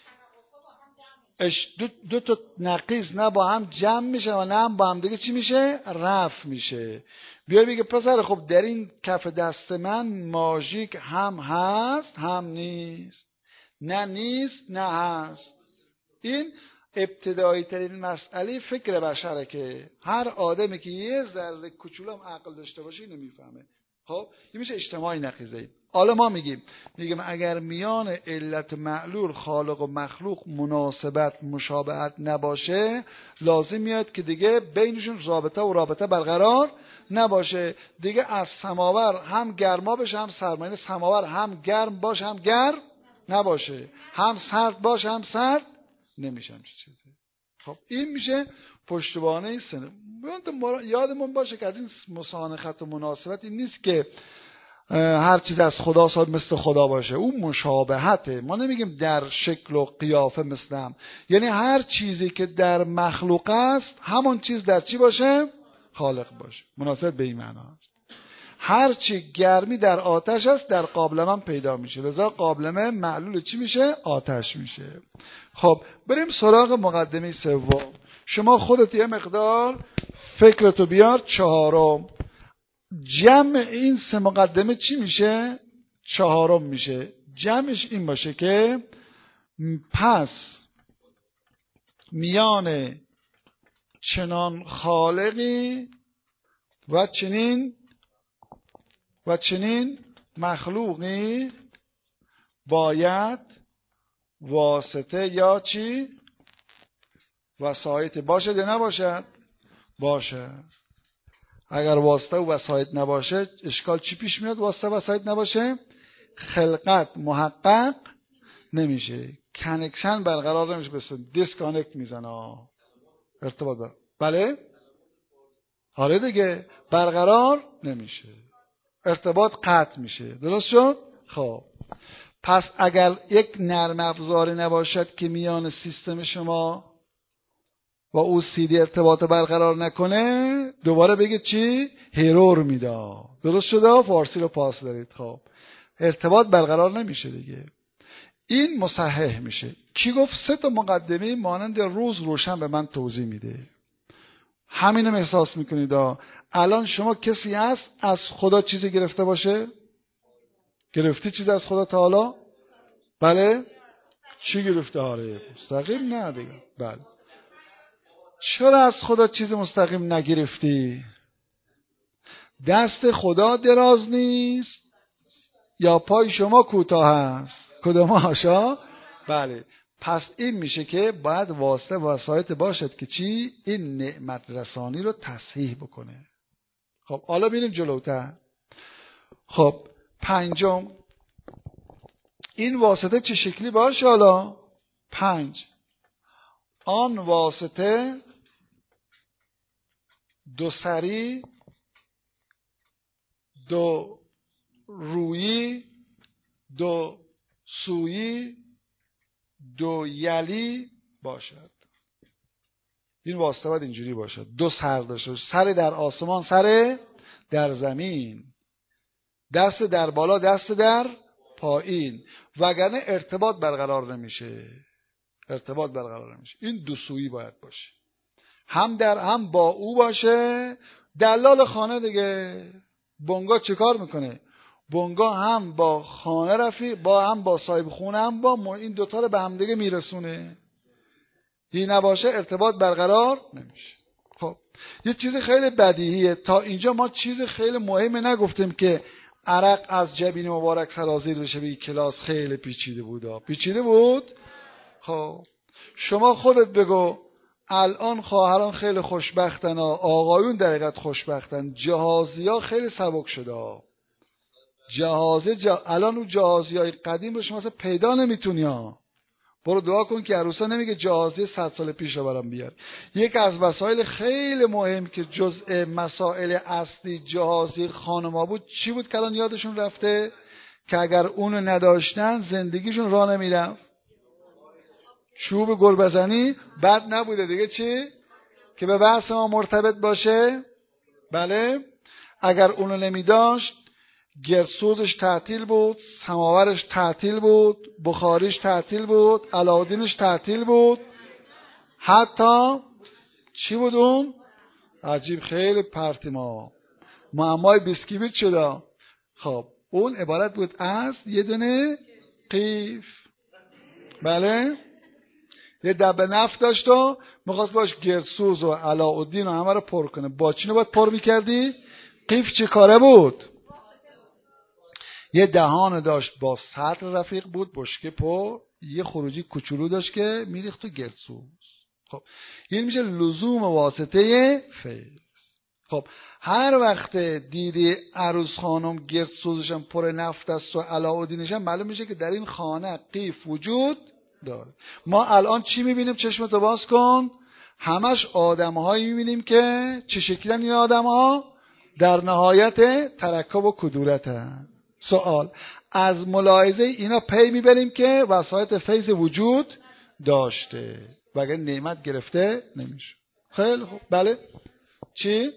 دو تا نقیض نه با هم جمع میشه و نه هم با هم دیگه چی میشه؟ رفع میشه. بیا بگه پسر خب در این کف دست من ماژیک هم هست هم نیست. نه نیست نه هست. این ابتدایی ترین مسئله فکر بشره که هر آدمی که یه ذره کوچولو هم عقل داشته باشه اینو میفهمه. خب این میشه اجتماعی نقیضه. حالا ما میگیم اگر میان علت معلول، خالق و مخلوق مناسبت، مشابهت نباشه، لازم میاد که دیگه بینشون رابطه برقرار نباشه. دیگه از سماور هم گرما بشه هم سرما. یعنی سماور هم گرم باشه هم گرم نباشه، هم سرد باشه هم سرد نمیشه. چیزی خب این میشه پشتوانه سنه. یادمون باشه که از این مسانخت و مناسبت این نیست که هر چیز از خدا ساد مثل خدا باشه. اون مشابهته. ما نمیگیم در شکل و قیافه مثل هم. یعنی هر چیزی که در مخلوق است همون چیز در چی باشه؟ خالق باشه. مناسبت به این معنا است. هر چی گرمی در آتش است در قابلمه هم پیدا میشه. لذا قابلمه معلول چی میشه؟ آتش میشه. خب بریم سراغ مقدمه سوم. شما خودت یه مقدار فکرتو بیار. چهارم جمع این سه مقدمه چی میشه؟ چهارم میشه. جمعش این باشه که پس میان چنان خالقی و چنین مخلوقی باید واسطه یا چی؟ وسایط باشد یا نباشد؟ باشه. اگر واسطه و وسایط نباشه اشکال چی پیش میاد؟ واسطه و وسایط نباشه خلقت محقق نمیشه، کانکشن برقرار نمیشه، بس دیسکانکت میزنه، ارتباط بله آره دیگه برقرار نمیشه، ارتباط قطع میشه. درست شد؟ خب پس اگر یک نرم افزاری نباشد که میان سیستم شما و او CD ارتباط برقرار نکنه، دوباره بگید چی؟ هیرور میده. درست شده؟ فارسی رو پاس دارید. خب ارتباط برقرار نمیشه دیگه. این مصحح میشه. کی گفت؟ 3 مقدمه مانند روز روشن به من توضیح میده. همینم احساس میکنید. الان شما کسی هست از خدا چیزی گرفته باشه؟ گرفتی چیزی از خدا تا حالا؟ بله؟ چی گرفته؟ آره مستقیم نه دیگه. بله. چرا از خدا چیز مستقیم نگرفتی؟ دست خدا دراز نیست یا پای شما کوتاه است؟ کدوم هاشا؟ بله. پس این میشه که باید واسطه وسایط باشد که چی؟ این نعمت رسانی رو تصحیح بکنه. خب حالا ببینیم جلوتر. خب 5 این واسطه چه شکلی باشه؟ حالا 5 آن واسطه دو سری، دو رویی، دو سویی، دو یلی باشد. این واسطه باید اینجوری باشد. 2 سر داشته، سر در آسمان، سر در زمین، دست در بالا، دست در پایین، وگرنه ارتباط برقرار نمیشه. ارتباط برقرار نمیشه. این 2 سویی باید باشه، هم با او باشه. دلال خانه دیگه، بنگاه چه کار میکنه؟ بنگاه هم با خانه رفیق، هم با صاحب خونه، هم با این دوتا رو به هم دیگه میرسونه. این نباشه ارتباط برقرار نمیشه. خب یه چیز خیلی بدیهیه. تا اینجا ما چیز خیلی مهمی نگفتیم که عرق از جبین مبارک سرازیر بشه. به کلاس خیلی پیچیده بود. پیچیده بود. خب شما خودت بگو الان خواهران خیلی خوشبختن، آقایون در حقیقت خوشبختن، جهازی ها خیلی سبک شده. الان اون جهازی های قدیم رو شما پیدا نمیتونی ها. برو دعا کن که عروسا نمیگه جهازی 100 سال پیش رو برام بیار. یک از وسایل خیلی مهم که جزء مسائل اصلی جهازی خانما بود چی بود که الان یادشون رفته؟ که اگر اونو نداشتن زندگیشون راه نمیرفت. چوب گل بزنی بد نبوده دیگه. چی؟ که به بحث ما مرتبط باشه. بله. اگر اونو نمیداشت گرسوزش تعطیل بود، سماورش تعطیل بود، بخاریش تعطیل بود، علادینش تعطیل بود، حتی چی بود اون؟ عجیب خیلی پرتی معمای بیسکویت شده. خب اون عبارت بود از یه دونه قیف. بله. یه دبه نفت داشت و میخواست باش گرسوز و علاءالدین و همه رو پر کنه. با چی رو باید پر میکردی؟ قیف چه کاره بود؟ یه دهان داشت با سطل رفیق بود، بشکه پر، یه خروجی کوچولو داشت که میریخت تو گرسوز. خب این میشه لزوم واسطه فیض. خب هر وقت دیدی عروس خانم گرسوزشم پر نفت است و علاءالدینشم، معلوم میشه که در این خانه قیف وجود داره. ما الان چی میبینیم؟ چشمتو باز کن. همش آدم‌هایی میبینیم که چه شکلن این آدم‌ها؟ در نهایت ترکب و کدورتن. سوال از ملاحظه اینا پی میبریم که وسایط فیض وجود داشته، وگرنه نعمت گرفته نمیشه. خیلی خوب. بله. چی؟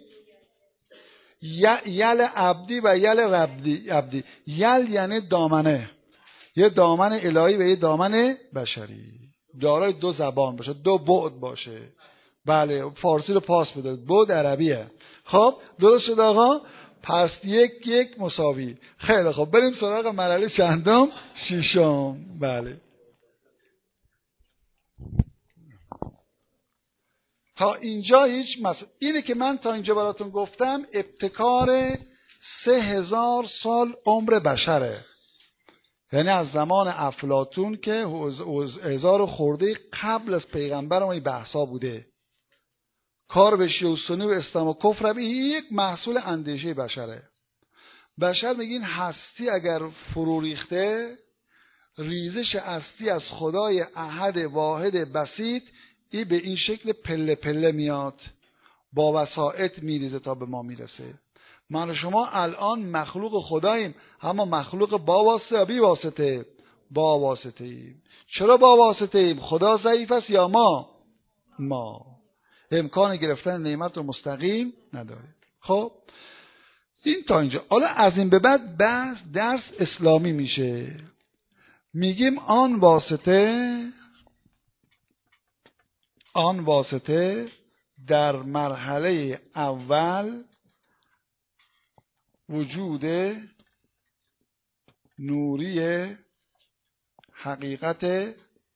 یل عبدی و یل عبدی. یل یعنی دامنه، یه دامن الهی و یه دامن بشری، دارای 2 زبان باشه، 2 بعد باشه. بله فارسی رو پاس بده، بعد عربیه. خب درست شد آقا. پس 1 مساوی. خیلی خب بریم سراغ مرحله چندم؟ 6. بله. تا اینجا هیچ اینه که من تا اینجا براتون گفتم ابتکار 3000 سال عمر بشره. یعنی از زمان افلاطون که 1000 خورده قبل از پیغمبر ما این بحثا بوده. کار به شیعه و سنی و اسلام و کفر، این یک محصول اندیشه بشره. بشر میگین هستی اگر فرو ریخته، ریزش هستی از خدای احد واحد بسیط این به این شکل پله پله میاد، با وسائط میریزه تا به ما میرسه. من و شما الان مخلوق خداییم، اما مخلوق با واسطه یا بی واسطه؟ با واسطه ایم. چرا با واسطه ایم؟ خدا ضعیف است یا ما امکان گرفتن نعمت رو مستقیم نداریم. خب این تا اینجا. حالا از این به بعد بحث درس اسلامی میشه. میگیم آن واسطه در مرحله اول وجود نوری حقیقت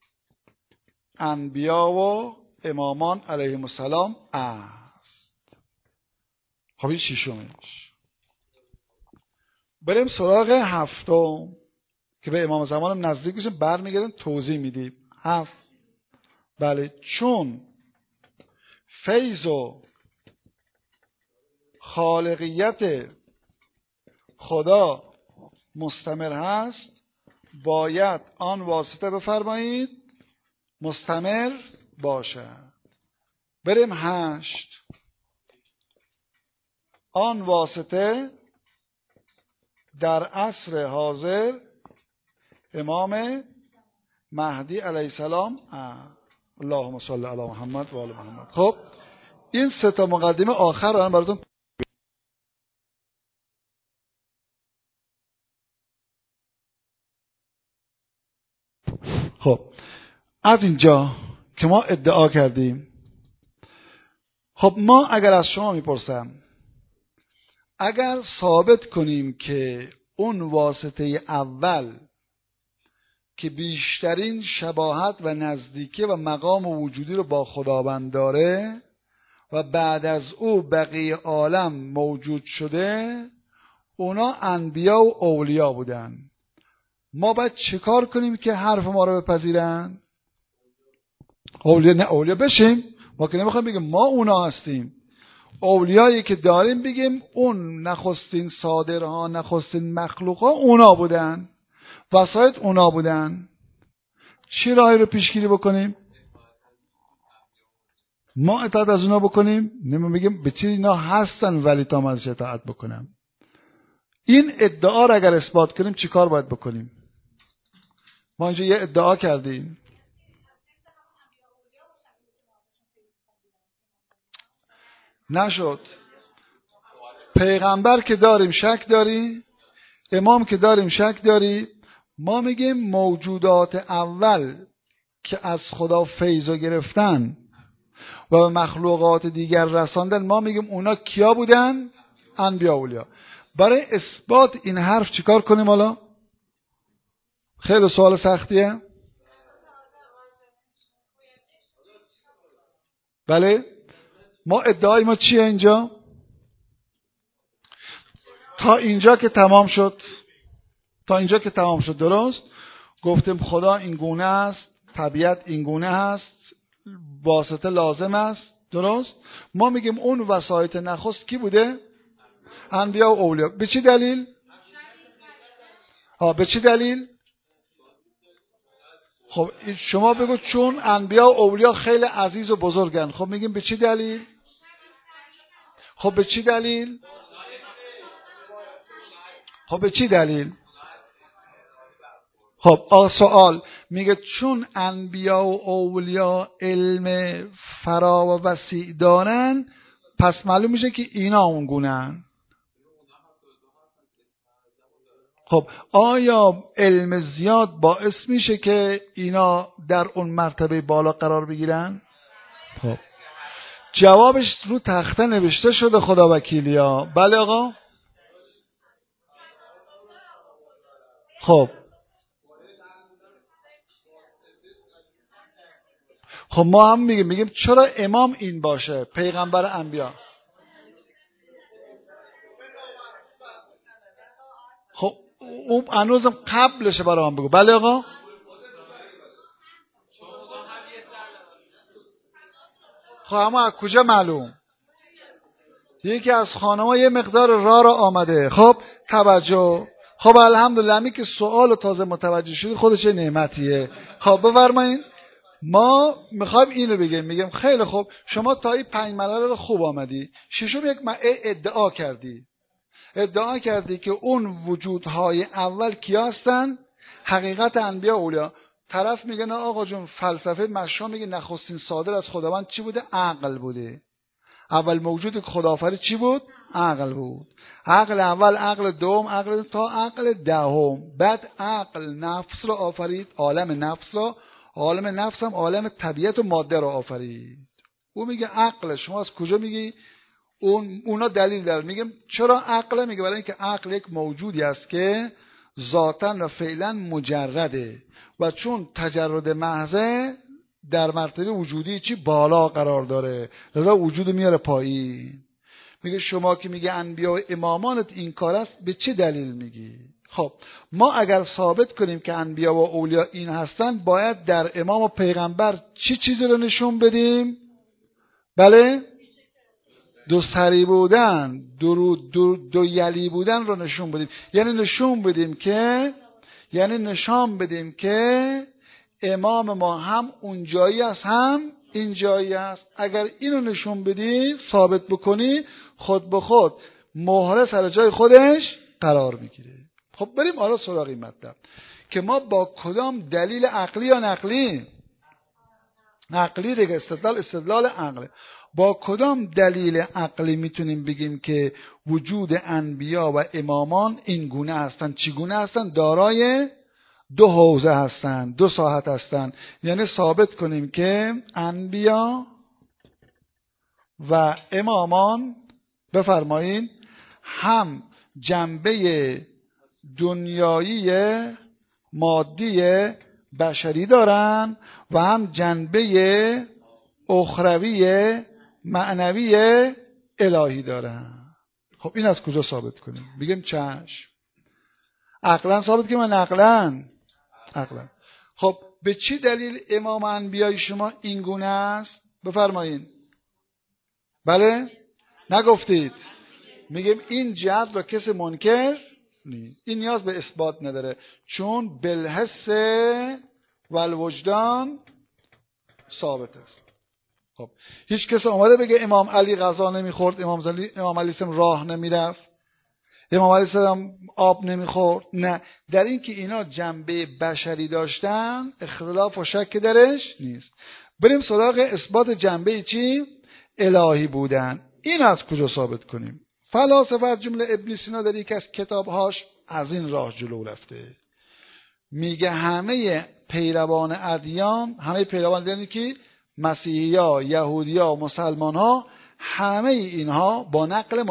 انبیا و امامان علیهم السلام است. خب این ششمش. بریم سراغ هفتم که به امام زمان نزدیک بشیم، برمیگردیم توضیح میدیم. هفت، بله، چون فیض و خالقیت خدا مستمر هست، باید آن واسطه بفرمایید مستمر باشد. بریم هشت. آن واسطه در عصر حاضر امام مهدی علیه السلام. اللهم صل علی محمد و آل محمد. خب این سه تا مقدمه آخر رو براتون. خب از اینجا که ما ادعا کردیم، خب ما اگر از شما میپرسم، اگر ثابت کنیم که اون واسطه اول که بیشترین شباهت و نزدیکی و مقام وجودی رو با خداوند داره و بعد از او بقیه عالم موجود شده، اونا انبیا و اولیا بودن، ما باید چه کار کنیم که حرف ما رو بپذیرن؟ اولیا بشیم. ما که نمیخوایم بگیم ما اونا هستیم. اولیایی که داریم بگیم اون نخستین صادرها، نخستین مخلوقها اونا بودن، وسایط اونا بودن. چی راهی رو پیشگیری بکنیم؟ ما اطاعت از اونا بکنیم؟ بگیم به چی اینا هستن ولی تا من ازش اطاعت بکنم. این ادعا رو اگر اثبات کنیم چی کار باید بکنیم؟ ما اینجا یه ادعا کردیم، نشد. پیغمبر که داریم شک داری، امام که داریم شک داری. ما میگیم موجودات اول که از خدا فیضو گرفتن و به مخلوقات دیگر رساندن، ما میگیم اونا کیا بودن؟ انبیا اولیا. برای اثبات این حرف چیکار کنیم حالا؟ خیلی سوال سختیه. بله، ما ادعای ما چیه اینجا؟ تا اینجا که تمام شد درست گفتیم خدا این گونه است، طبیعت این گونه است، واسطه لازم است، درست. ما میگیم اون وسایط نخست کی بوده؟ انبیا و اولیا. به چی دلیل؟ به چی دلیل؟ خب شما بگو چون انبیا و اولیا خیلی عزیز و بزرگن. خب میگیم به چی دلیل؟ خب به چی دلیل؟ خب سوال میگه چون انبیا و اولیا علم فرا و وسیع دارن، پس معلوم میشه که اینا اون گونه‌ان. خب آیا علم زیاد باعث میشه که اینا در اون مرتبه بالا قرار بگیرن؟ خب جوابش رو تخته نوشته شده، خدا وکیلیا. بله آقا. خب ما هم میگیم چرا امام این باشه، پیغمبر انبیا. خب اون هنوزم قبلشه، برای من بگو. بله آقا. خب اما از کجا معلوم؟ یکی از خانم‌ها یه مقدار راه را آمده. خب توجه. خب الحمدلله همی که سوال تازه متوجه شدی خودش نعمتیه. خب بفرمایید. ما میخوایم اینو بگیم. میگم خیلی خوب شما تا این 5 مرحله رو خوب آمدی. ششم یک ادعا کردی که اون وجودهای اول کیا هستن؟ حقیقت انبیا و اولیا. طرف میگه نه آقا جون فلسفه مشا میگه نخستین صادر از خداوند چی بوده؟ عقل بوده. اول موجود خداوند چی بود؟ عقل بود. عقل اول، عقل دوم، عقل تا عقل دهم. بعد عقل نفس را آفرید، عالم نفس را. عالم نفس هم عالم طبیعت و ماده را آفرید. او میگه عقل. شما از کجا میگی؟ اونا دلیل دارن. میگم چرا عقل؟ میگه برای اینکه عقل یک موجودی است که ذاتاً و فعلاً مجرده و چون تجرد محضه در مرتبه وجودی چی بالا قرار داره، لذا وجود میاره پایین. میگه شما که میگه انبیا و امامانت این کار است، به چه دلیل میگی؟ خب ما اگر ثابت کنیم که انبیا و اولیا این هستن، باید در امام و پیغمبر چی چیزی رو نشون بدیم؟ بله؟ دو سری بودن، دو یلی بودن رو نشون بدیم. یعنی نشان بدیم که امام ما هم اونجایی است هم اینجایی است. اگر اینو نشون بدی، ثابت بکنی، خود به خود مهره سر جای خودش قرار میگیره. خب بریم حالا سراغ این مطلب که ما با کدام دلیل عقلی یا نقلی دیگه استدلال عقله، با کدام دلیل عقلی میتونیم بگیم که وجود انبیا و امامان این گونه هستند؟ چگونه هستند؟ دارای دو حوزه هستند، دو ساحت هستند. یعنی ثابت کنیم که انبیا و امامان بفرمایید هم جنبه دنیایی مادی بشری دارن و هم جنبه اخروی معنوی الهی دارن. خب این از کجا ثابت کنیم؟ بگیم چشم. عقلا ثابت کنیم من عقلا. خب به چی دلیل امام انبیای شما این گونه است؟ بفرمایید. بله؟ نگفتید. میگیم این جهت را کسی منکر نیست. این نیاز به اثبات نداره، چون بالحس و الوجدان ثابت است. خب هیچ کس اومده بگه امام علی غذا نمیخورد، امام علی سلام راه نمیرفت، امام علی سلام آب نمیخورد؟ نه، در این که اینا جنبه بشری داشتن اختلاف و شک درش نیست. بریم سراغ اثبات جنبه چی؟ الهی بودن. این از کجا ثابت کنیم؟ فلاسفه از جمله ابن سینا در یک از کتابهاش از این راه جلو رفته. میگه همه پیروان ادیان، همه پیروان یعنی که مسیحی‌ها، یهودی‌ها، مسلمان‌ها، همه اینها با نقل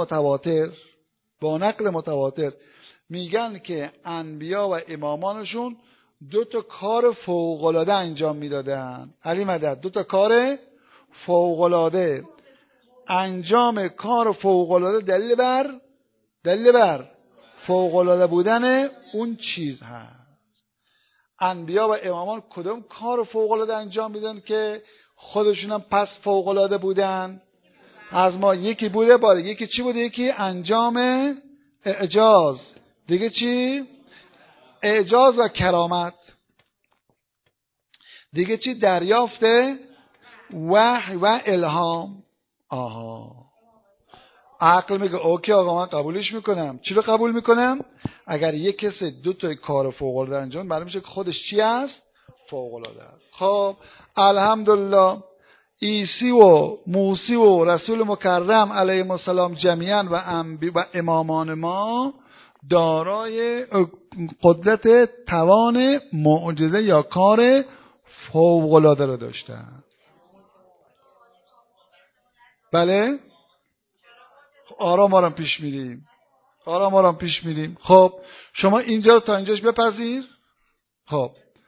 متواتر میگن که انبیا و امامانشون 2 تا کار فوق‌العاده انجام میدادن. علی مدد 2 تا کار فوق‌العاده. انجام کار فوق‌العاده دلیل بر فوق‌العاده بودن اون چیز هست. انبیا و امامان کدوم کار فوق‌العاده انجام میدن که خودشون هم پس فوق‌العاده بودن؟ از ما یکی بوده یکی چی بوده؟ یکی انجام اعجاز، دیگه چی؟ اعجاز و کرامت، دیگه چی؟ دریافت وحی و الهام. عقل میگه اوکی آقا من قبولش میکنم. چی رو قبول میکنم؟ اگر یک کسی 2 تا کار فوق‌العاده انجام معلوم میشه که خودش چی است؟ فوق‌العاده است. خب الحمدلله عیسی و موسی و رسول مکرم علیهم السلام جمیعا و امامان ما دارای قدرت توان معجزه یا کار فوق‌العاده رو داشتن. بله؟ آرام پیش میریم. خب شما اینجا تا اینجاش بپذیر. خب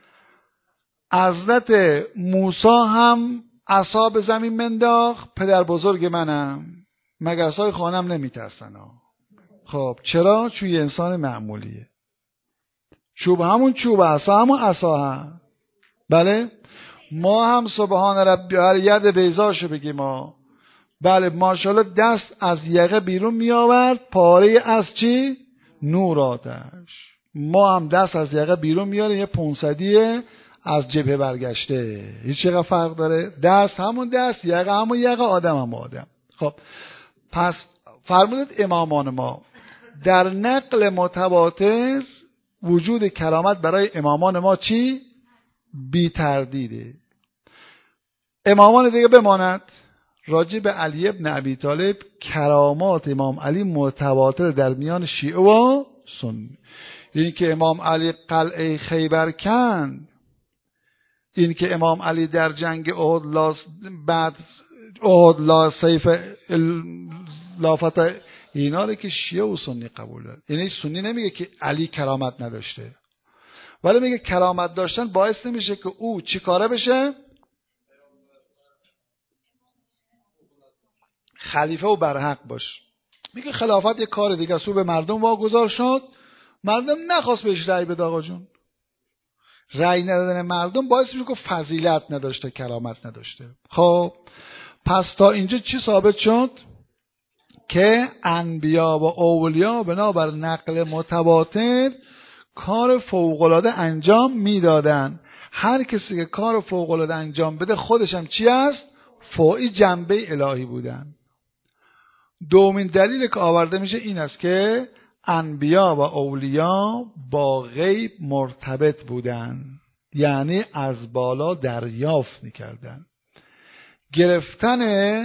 حضرت موسی هم عصا به زمین منداخت، پدر بزرگ منم، مگسای خانم نمیترسن. خب چرا؟ چون یه انسان معمولیه. چوب همون چوب، عصا همون عصا هم. بله؟ ما هم سبحان ربی ید بیضاشو بگیم ما. بله ماشاءالله دست از یقه بیرون می آورد، پاره از چی؟ نور آتش. ما هم دست از یقه بیرون میاریم، یه 500 از جبهه برگشته. هیچ چقدر فرق داره؟ دست همون دست، یقه همون یقه، آدم هم آدم. خب پس فرمودید امامان ما در نقل متواتر وجود کرامت برای امامان ما چی؟ بی تردیده. امامان دیگه بماند. راجع به علی ابن ابی طالب کرامات امام علی متواتر در میان شیعه و سنی. این که امام علی قلعه خیبر کند، این که امام علی در جنگ احد بعد احد لا سیف لافت، اینا رو که شیعه و سنی قبول داره. یعنی سنی نمیگه که علی کرامت نداشته، ولی میگه کرامت داشتن باعث نمیشه که او چی کاره بشه؟ خلیفه و برحق باش. میگه خلافت یک کار دیگه است، او به مردم واگذار شد، مردم نخواست بهش رأی بده. آقا جون، رأی ندادن مردم باعث میشه که فضیلت نداشته، کرامت نداشته. خب پس تا اینجا چی ثابت شد؟ که انبیا و اولیا بنابر نقل متواتر کار فوق‌العاده انجام میدادن. هر کسی که کار فوق‌العاده انجام بده خودش هم چی است؟ فوقی جنبه الهی بودن. دومین دلیل که آورده میشه این است که انبیا و اولیا با غیب مرتبط بودن، یعنی از بالا دریافت میکردن. گرفتن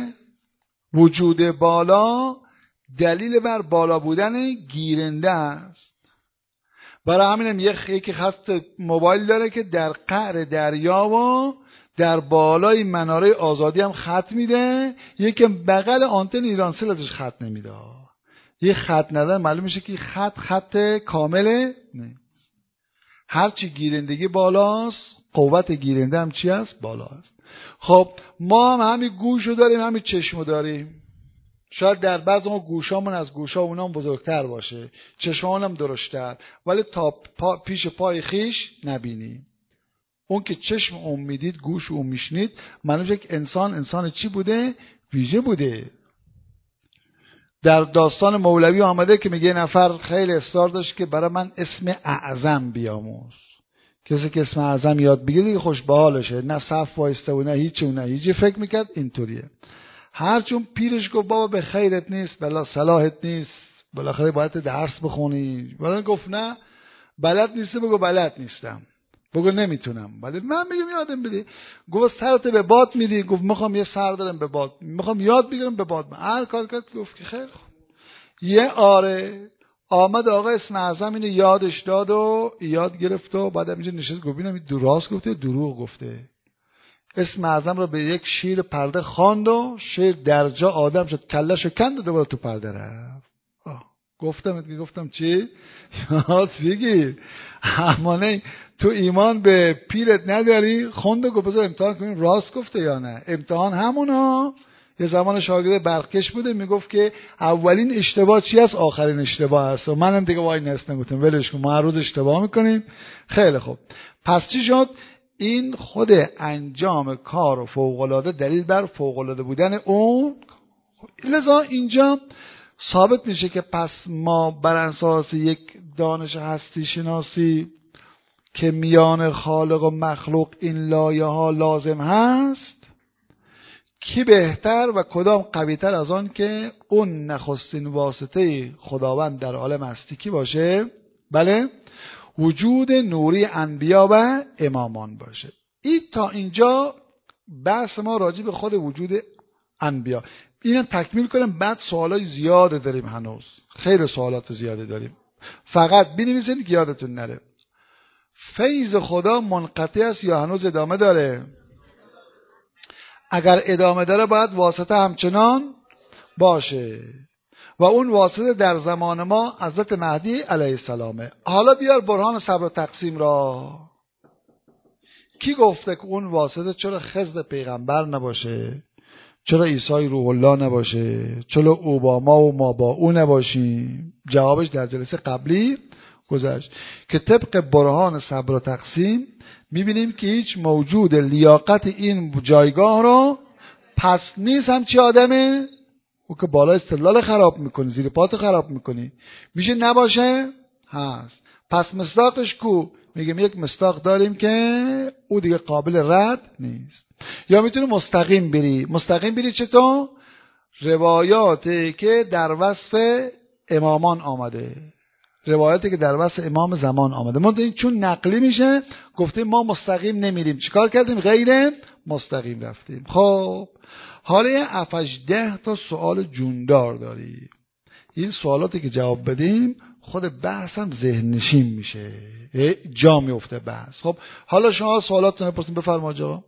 وجود بالا دلیل بر بالا بودن گیرنده است. برای همینم یکی خط موبایل داره که در قعر دریا و در بالای مناره آزادی هم خط میده، یکی بغل آنتن ایرانسل ازش خط نمیده. یه خط نداره معلوم میشه که خط کامله نیست. هرچی گیرندگی بالاست قوت گیرنده هم چی است؟ بالاست. خب ما هم همین گوشو داریم، همین چشمو داریم. شاید در بعض ما گوشامون از گوشا اونام بزرگتر باشه، چشمامون هم درشتر، ولی تا پیش پای خیش نبینی. اون که چشم اون میدید، گوش اون میشنید، معلومه که انسان چی بوده؟ ویژه بوده. در داستان مولوی آمده که میگه نفر خیلی اصرار داشت که برای من اسم اعظم بیاموز. کسی که اسم اعظم یاد بگیره دیگه خوش به حالشه، نه صف وایسته و نه هیچی فکر میکرد اینطوریه. هرچون پیرش گفت بابا به خیرت نیست، بلا صلاحت نیست، بالاخره باید درس بخونی. بالا گفت نه بلد نیستی، بگو بلد نیستم، بگو نمیتونم. ولی من میگم یادم بدی. گفت سرت به باد میدی؟ گفت میخوام یه سر دارم به باد، میخوام یاد بگیرم به باد. هر کار کرد. گفت که خیر. یه آمد آقا اسم اعظم اینو یادش داد و یاد گرفت و بعد اینجا نشست گفت ببینم این راست گفته دروغ گفته. اسم اعظم رو به یک شیر پرده خواند و شیر درجا آدم شد، کله‌شو کند و دوباره تو پرده رفت. گفتم چی؟ یاد بگیر. همانه تو ایمان به پیرت نداری؟ خوند و گفت بذار امتحان کنیم راست گفته یا نه. امتحان همونا. یه زمان شاگرد برقکش بوده میگفت که اولین اشتباه چی است؟ آخرین اشتباه است. و منم دیگه وای نست نگفتم ولش کن، ما هر روز اشتباه میکنیم. خیلی خوب. پس چی شد؟ این خود انجام کار و فوق‌العاده دلیل بر فوق‌العاده بودن اون. لذا اینجا ثابت میشه که پس ما بر اساس یک دانش هستی شناسی که میان خالق و مخلوق این لایه ها لازم هست، کی بهتر و کدام قویتر از آن که اون نخستین واسطه خداوند در عالم هستی کی باشه؟ بله، وجود نوری انبیا و امامان باشه. این تا اینجا بحث ما راجع به خود وجود انبیا. اینم تکمیل کنم، بعد سوالای زیاده داریم، هنوز خیلی سوالات زیاده داریم. فقط بنویسید که یادتون نره. فیض خدا منقطع است یا هنوز ادامه داره؟ اگر ادامه داره باید واسطه همچنان باشه و اون واسطه در زمان ما حضرت مهدی علیه السلامه. حالا بیار برهان صبر و تقسیم را. کی گفته که اون واسطه چرا خضر پیغمبر نباشه؟ چرا عیسی روح الله نباشه؟ چرا اوباما و ما با او نباشیم؟ جوابش در جلسه قبلی گذشت که طبق برهان صبر و تقسیم میبینیم که هیچ موجود لیاقت این جایگاه رو پس نیست. همچی آدمه او که بالا استدلال خراب میکنی، زیر پات خراب میکنی، میشه نباشه؟ هست. پس مصداقش کو؟ میگم یک مصداق داریم که او دیگه قابل رد نیست. یا میتونه مستقیم بری. مستقیم بری چطور؟ روایاتی که در وصف امامان آمده، روایاتی که در وصف امام زمان آمده. ما این چون نقلی میشه گفتیم ما مستقیم نمیریم، چیکار کردیم؟ غیر مستقیم رفتیم. خب حالا 7-10 تا سوال جوندار داریم. این سوالاتی که جواب بدیم خود بحث هم ذهن نشین میشه، جا میفته بحث. خب حالا شما سوالاتتون بپرسید. بفرمایید جواب.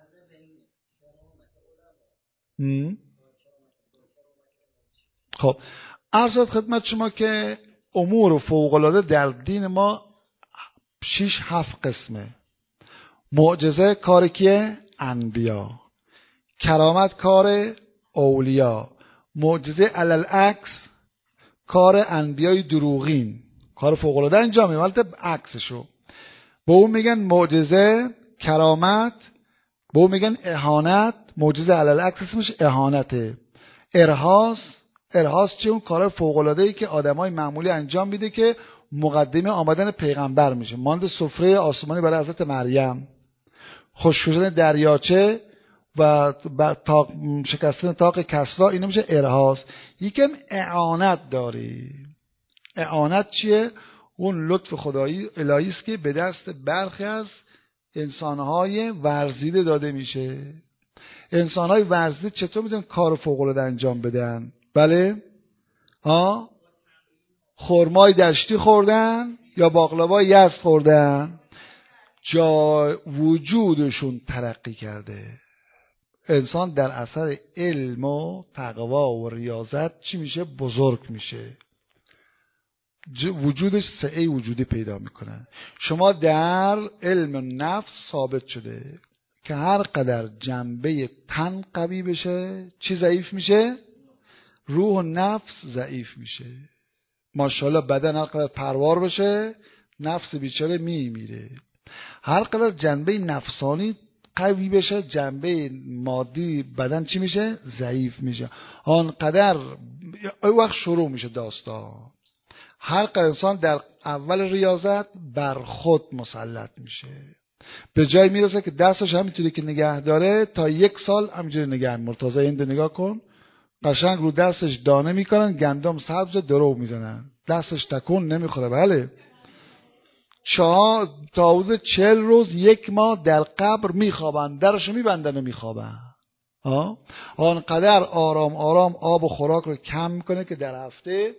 خب عرض خدمت شما که امور فوق‌العاده در دین ما 6-7 قسمه. معجزه کار کیه؟ انبیا. کرامت کار اولیا. معجزه علل عکس کار انبیای دروغین، کار فوق‌العاده انجام میدن البته عکسشو. به اون میگن معجزه، کرامت. به اون میگن اهانت. معجزه علل عکس اسمش اهانته. ارهاس چه؟ اون کار فوق‌العاده‌ای که آدمای معمولی انجام میده که مقدمه آمدن پیغمبر میشه. مانند سفره آسمانی برای حضرت مریم، خشک شدن دریاچه و شکستن طاق کسرا، اینو میشه ارهاس. یکم اعانت داری. اعانت چیه؟ اون لطف خدایی الهی است که به دست برخی از انسانهای ورزیده داده میشه. انسانهای ورزیده چطور میتونن کار فوق‌العاده انجام بدن؟ بله؟ خرمای دشتی خوردن یا باقلوای یزد خوردن؟ جا وجودشون ترقی کرده. انسان در اثر علم و تقوا و ریاضت چی میشه؟ بزرگ میشه. وجودش سعی وجودی پیدا میکنه. شما در علم نفس ثابت شده که هر قدر جنبه تن قوی بشه چی ضعیف میشه؟ روح و نفس ضعیف میشه. ماشاءالله بدن هر قدر پروار بشه نفس بیچاره میمیره. هر قدر جنبه نفسانی قوی بشه جنبه مادی بدن چی میشه؟ ضعیف میشه. آنقدر وقت شروع میشه داستان. هر قدر انسان در اول ریاضت بر خود مسلط میشه، به جای میرسه که دستش همینطوری که نگه داره تا 1 سال همینجوری نگه. مرتضی هند نگاه کن، قشنگ رو دستش دانه میکنن، گندم سبز درو میزنن، دستش تکون نمیخوره. بله تا حدود 40 روز 1 ماه در قبر میخوابن، درشو میبندن و میخوابن. آنقدر آرام آرام آب و خوراک رو کم میکنه که در هفته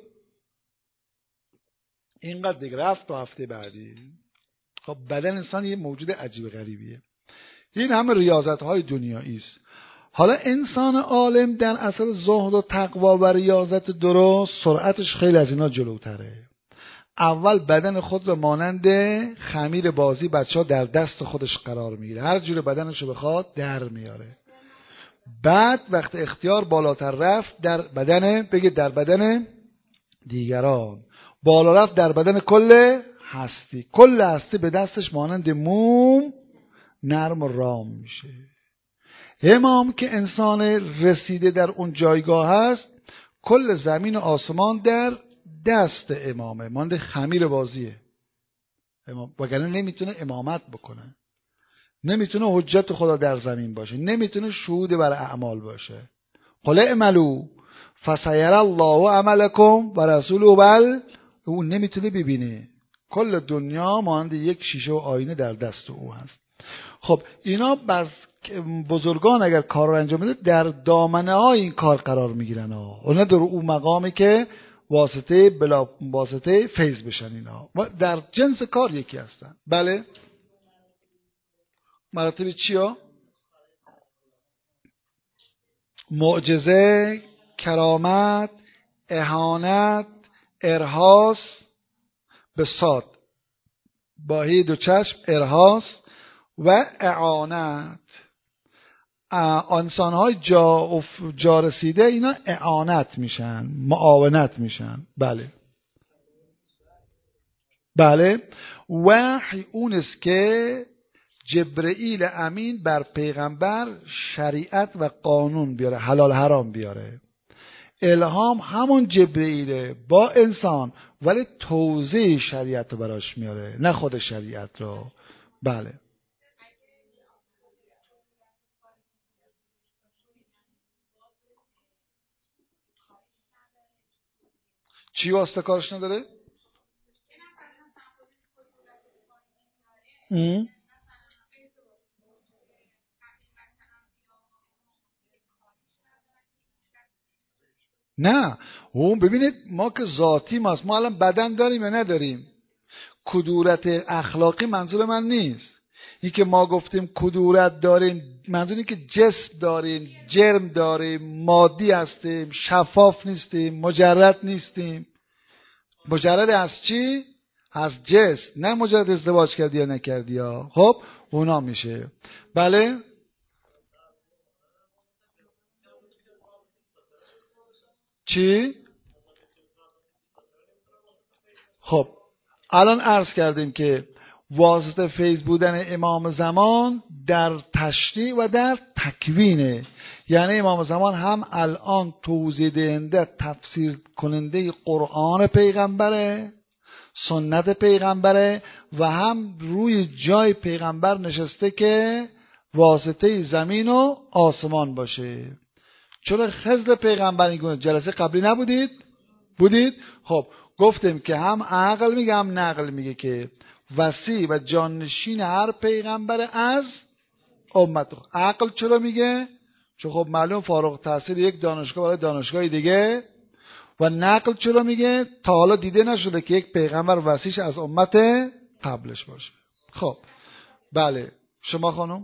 اینقدر دیگه رفت تا هفته بعدی. خب بدن انسان یه موجود عجیب غریبیه. این همه ریاضت های دنیایی است. حالا انسان عالم در اثر زهد و تقوا و ریاضت درست سرعتش خیلی از اینا جلوتره. اول بدن خود رو مانند خمیر بازی بچه‌ها در دست خودش قرار میگیره، هر جور بدنشو بخواد در میاره. بعد وقت اختیار بالاتر رفت در بدن، بگید در بدن دیگران، بالا رفت در بدن کل هستی. کل هستی به دستش مانند موم نرم و رام میشه. امام که انسان رسیده در اون جایگاه هست، کل زمین و آسمان در دست امامه، مانند خمیر بازیه. امام وگرنه نمیتونه امامت بکنه، نمیتونه حجت خدا در زمین باشه، نمیتونه شهود بر اعمال باشه. قل اعملوا فسیر الله عملکم و رسوله بل. اون نمیتونه ببینه. کل دنیا مانند یک شیشه و آینه در دست او هست. خب اینا بس بزرگان اگر کار رو انجام بده در دامنه های این کار قرار میگیرن. اونا در اون مقامی که واسطه بلا واسطه فیض بشن. اینا در جنس کار یکی هستن. بله مراتب چیا؟ معجزه، کرامت، اهانت، ارهاس به صاد با هی 2 چشم، ارهاس و اعانت. انسان‌های جا رسیده اینا اعانت میشن، معاونت میشن. بله بله، وحی اون است که جبرئیل امین بر پیغمبر شریعت و قانون بیاره، حلال حرام بیاره. الهام همون جبرئیله با انسان، ولی توضیح شریعت رو براش میاره، نه خود شریعت رو. بله. چی واسطه کارش نداره؟ نه، اون ببینید ما که ذاتی ماست، ما الان بدن داریم یا نداریم؟ کدورت اخلاقی منظور من نیست. این که ما گفتیم کدورت داریم منظور اینه که جسم داریم، جرم داریم، مادی هستیم، شفاف نیستیم، مجرد نیستیم. مجرد از چی؟ از جسم، نه مجرد ازدواج کردی یا نکردی ها. خب اونا میشه. بله. چی؟ خب الان عرض کردیم که واسطه فیض بودن امام زمان در تشریع و در تکوینه. یعنی امام زمان هم الان توضیح دهنده، تفسیر کننده قرآن پیغمبره، سنت پیغمبره، و هم روی جای پیغمبر نشسته که واسطه زمین و آسمان باشه. چون خضر پیغمبر این جلسه قبلی نبودید؟ بودید؟ خب گفتیم که هم عقل میگه هم نقل میگه که وصی و جانشین هر پیغمبر از امت. عقل چرا میگه؟ چون خب معلوم فارغ التحصیل یک دانشگاه برای دانشگاه دیگه. و نقل چرا میگه؟ تا حالا دیده نشده که یک پیغمبر وصیش از امت قبلش باشه. خب بله، شما خانم؟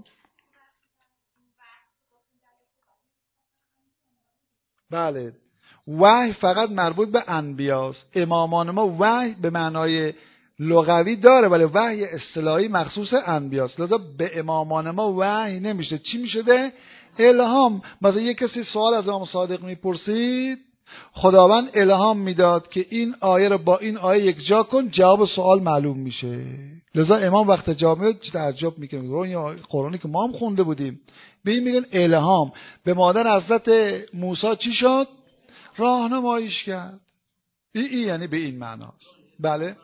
بله، وحی فقط مربوط به انبیاست. امامان ما وحی به معنای لغوی داره، ولی وحی اصطلاحی مخصوص انبیاست. لذا به امامان ما وحی نمیشه. چی میشده؟ الهام. مثلا یک کسی سوال از امام صادق میپرسید، خداوند الهام میداد که این آیه رو با این آیه یک جا کن، جواب سوال معلوم میشه. لذا امام وقت جواب میداد تعجب میکنه، این قرآنی که ما هم خونده بودیم. به این میگن الهام. به مادر حضرت موسی چی شد؟ راهنماییش کرد. این یعنی به این معناست. بله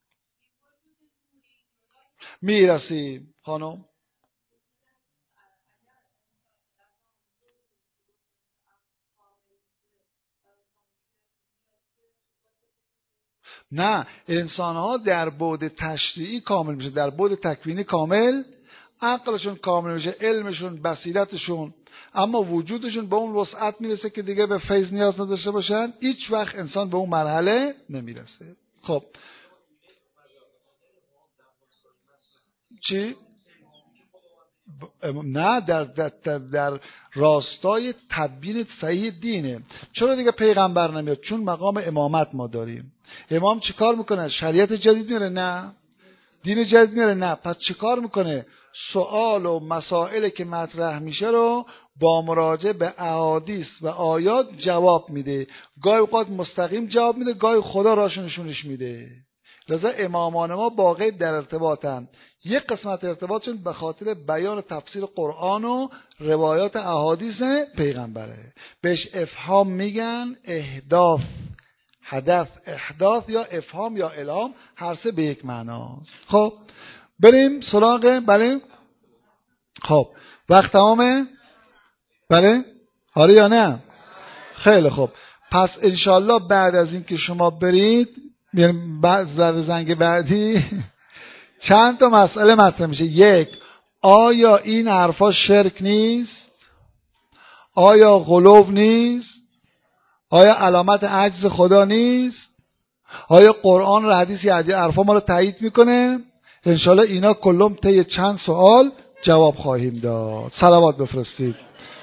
میرسیم خانم. نه، انسان ها در بعد تشریعی کامل میشه، در بعد تکوینی کامل عقلشون کامل میشه، علمشون، بصیرتشون، اما وجودشون به اون وسعت میرسه که دیگه به فیض نیاز نداشته باشن. هیچ وقت انسان به اون مرحله نمیرسه. خب چی؟ نه، در راستای تبیین صحیح دینه. چرا دیگه پیغمبر نمیاد؟ چون مقام امامت ما داریم. امام چیکار میکنه؟ شریعت جدید میاره؟ نه. دین جدید میاره؟ نه. پس چیکار میکنه؟ سوال و مسائلی که مطرح میشه رو با مراجعه به احادیث و آیات جواب میده. گاهی اوقات مستقیم جواب میده، گاهی خدا راشونشونش میده. لذا امامان ما باقی در ارتباطن. یک قسمت ارتباطشون به خاطر بیان و تفسیر قرآن و روایات احادیث پیغمبره. بهش افهام میگن، احداث، هدف احداث، یا افهام یا الهام، هر سه به یک معناست. خب بریم سراغ. بله خب وقت تمامه. بله آره یا نه؟ خیلی خوب. پس انشالله بعد از این که شما برید، بعد زنگ بعدی چند تا مسئله مطرح میشه. یک، آیا این حرفا شرک نیست؟ آیا غلو نیست؟ آیا علامت عجز خدا نیست؟ آیا قرآن و حدیث حرفا ما رو تایید میکنه؟ انشالله اینا کلم طی چند سوال جواب خواهیم داد. صلوات بفرستید.